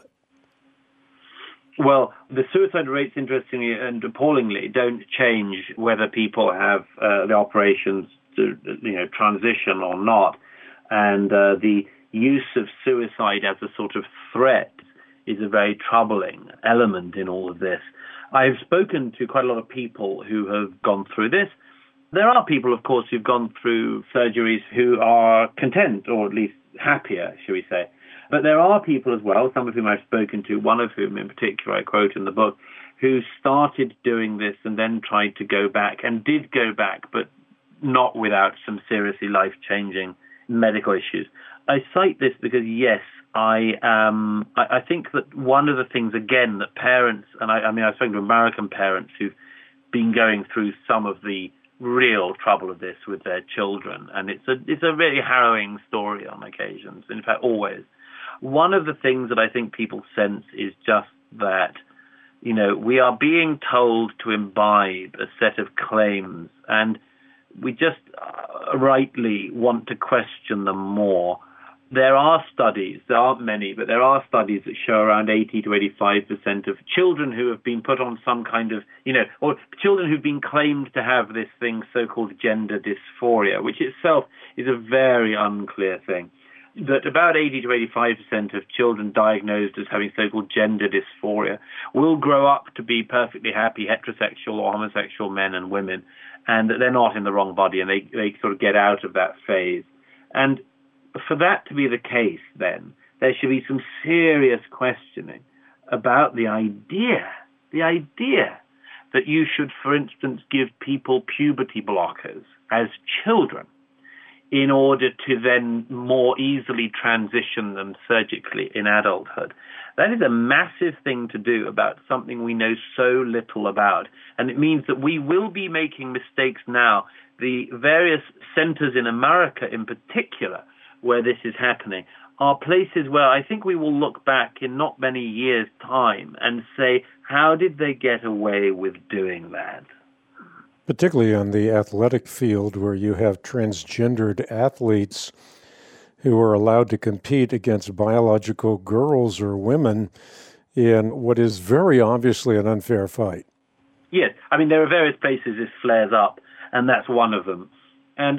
Well, the suicide rates, interestingly and appallingly, don't change whether people have the operations to, transition or not. And the use of suicide as a sort of threat is a very troubling element in all of this. I've spoken to quite a lot of people who have gone through this. There are people, of course, who've gone through surgeries who are content, or at least happier, shall we say. But there are people as well, some of whom I've spoken to, one of whom in particular I quote in the book, who started doing this and then tried to go back and did go back, but not without some seriously life-changing medical issues. I cite this because, yes, I think that one of the things, again, that parents, and I've spoken to American parents who've been going through some of the real trouble of this with their children, and it's a really harrowing story on occasions, in fact, always. One of the things that I think people sense is just that, we are being told to imbibe a set of claims, and we just rightly want to question them more. There are studies, there aren't many, but there are studies that show around 80 to 85% of children who have been put on some kind of, or children who've been claimed to have this thing, so-called gender dysphoria, which itself is a very unclear thing. that about 80 to 85% of children diagnosed as having so-called gender dysphoria will grow up to be perfectly happy heterosexual or homosexual men and women, and that they're not in the wrong body, and they sort of get out of that phase. And for that to be the case, then, there should be some serious questioning about the idea that you should, for instance, give people puberty blockers as children in order to then more easily transition them surgically in adulthood. That is a massive thing to do about something we know so little about. And it means that we will be making mistakes now. The various centers in America in particular where this is happening are places where I think we will look back in not many years' time and say, how did they get away with doing that? Particularly on the athletic field, where you have transgendered athletes who are allowed to compete against biological girls or women in what is very obviously an unfair fight. Yes. I mean, there are various places this flares up, and that's one of them. And,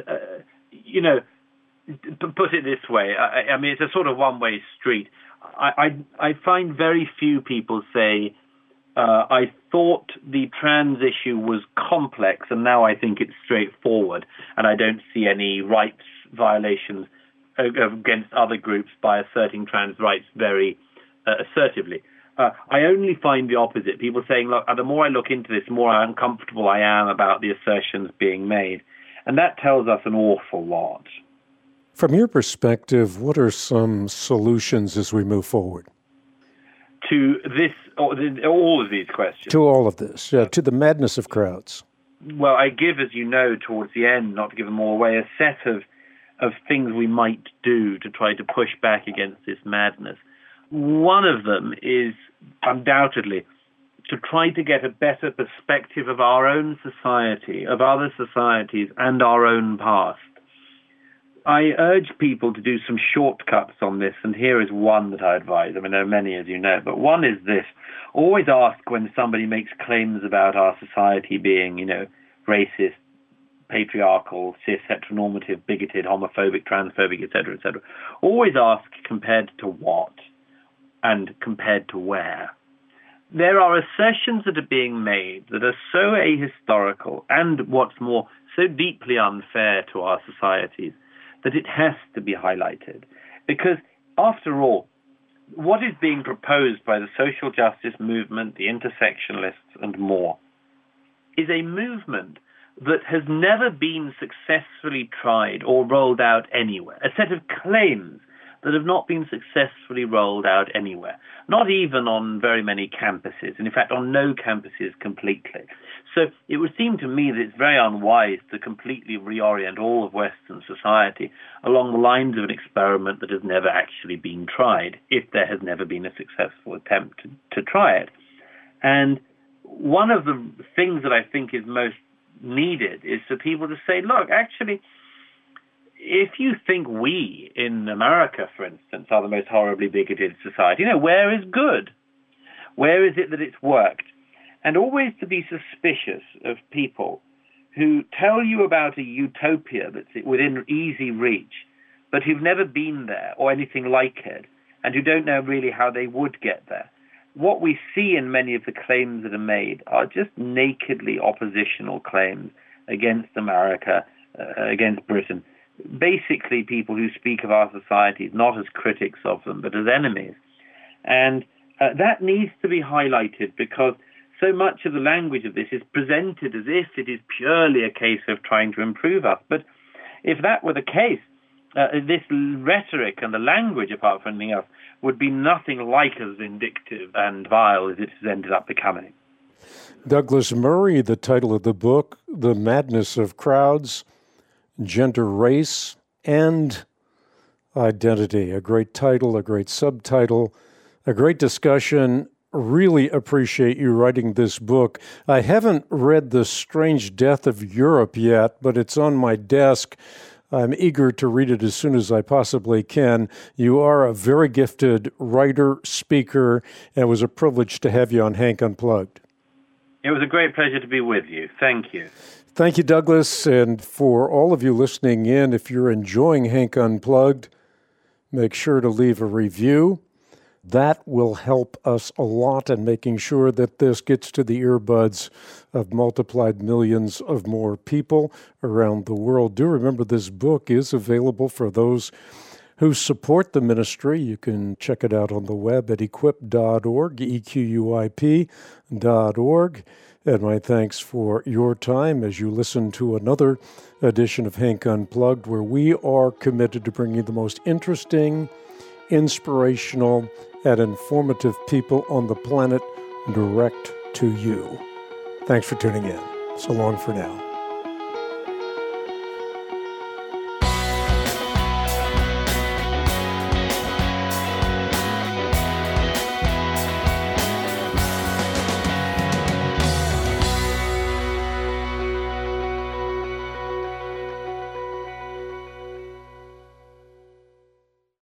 put it this way, I mean, it's a sort of one-way street. I find very few people say, I thought the trans issue was complex, and now I think it's straightforward, and I don't see any rights violations against other groups by asserting trans rights very assertively. I only find the opposite. People saying, look, the more I look into this, the more uncomfortable I am about the assertions being made. And that tells us an awful lot. From your perspective, what are some solutions as we move forward? To this, all of these questions? To all of this, to the madness of crowds. Well, I give, as you know, towards the end, not to give them all away, a set of things we might do to try to push back against this madness. One of them is undoubtedly to try to get a better perspective of our own society, of other societies, and our own past. I urge people to do some shortcuts on this, and here is one that I advise. I mean, there are many, as you know, but one is this. Always ask when somebody makes claims about our society being, racist, patriarchal, cis, heteronormative, bigoted, homophobic, transphobic, etc., etc. Always ask compared to what and compared to where. There are assertions that are being made that are so ahistorical and, what's more, so deeply unfair to our societies that it has to be highlighted. Because, after all, what is being proposed by the social justice movement, the intersectionalists, and more, is a movement that has never been successfully tried or rolled out anywhere, a set of claims that have not been successfully rolled out anywhere, not even on very many campuses, and in fact on no campuses completely. So it would seem to me that it's very unwise to completely reorient all of Western society along the lines of an experiment that has never actually been tried, if there has never been a successful attempt to try it. And one of the things that I think is most needed is for people to say, look, actually, if you think we in America, for instance, are the most horribly bigoted society, where is good? Where is it that it's worked? And always to be suspicious of people who tell you about a utopia that's within easy reach, but who've never been there or anything like it, and who don't know really how they would get there. What we see in many of the claims that are made are just nakedly oppositional claims against America, against Britain. Basically people who speak of our societies not as critics of them, but as enemies. And that needs to be highlighted, because so much of the language of this is presented as if it is purely a case of trying to improve us. But if that were the case, this rhetoric and the language, apart from anything else, would be nothing like as vindictive and vile as it has ended up becoming. Douglas Murray, the title of the book, The Madness of Crowds, Gender, Race, and Identity. A great title, a great subtitle, a great discussion. Really appreciate you writing this book. I haven't read The Strange Death of Europe yet, but it's on my desk. I'm eager to read it as soon as I possibly can. You are a very gifted writer, speaker, and it was a privilege to have you on Hank Unplugged. It was a great pleasure to be with you. Thank you. Thank you, Douglas. And for all of you listening in, if you're enjoying Hank Unplugged, make sure to leave a review. That will help us a lot in making sure that this gets to the earbuds of multiplied millions of more people around the world. Do remember this book is available for those who support the ministry. You can check it out on the web at equip.org, EQUIP.org. And my thanks for your time as you listen to another edition of Hank Unplugged, where we are committed to bringing the most interesting, inspirational, and informative people on the planet direct to you. Thanks for tuning in. So long for now.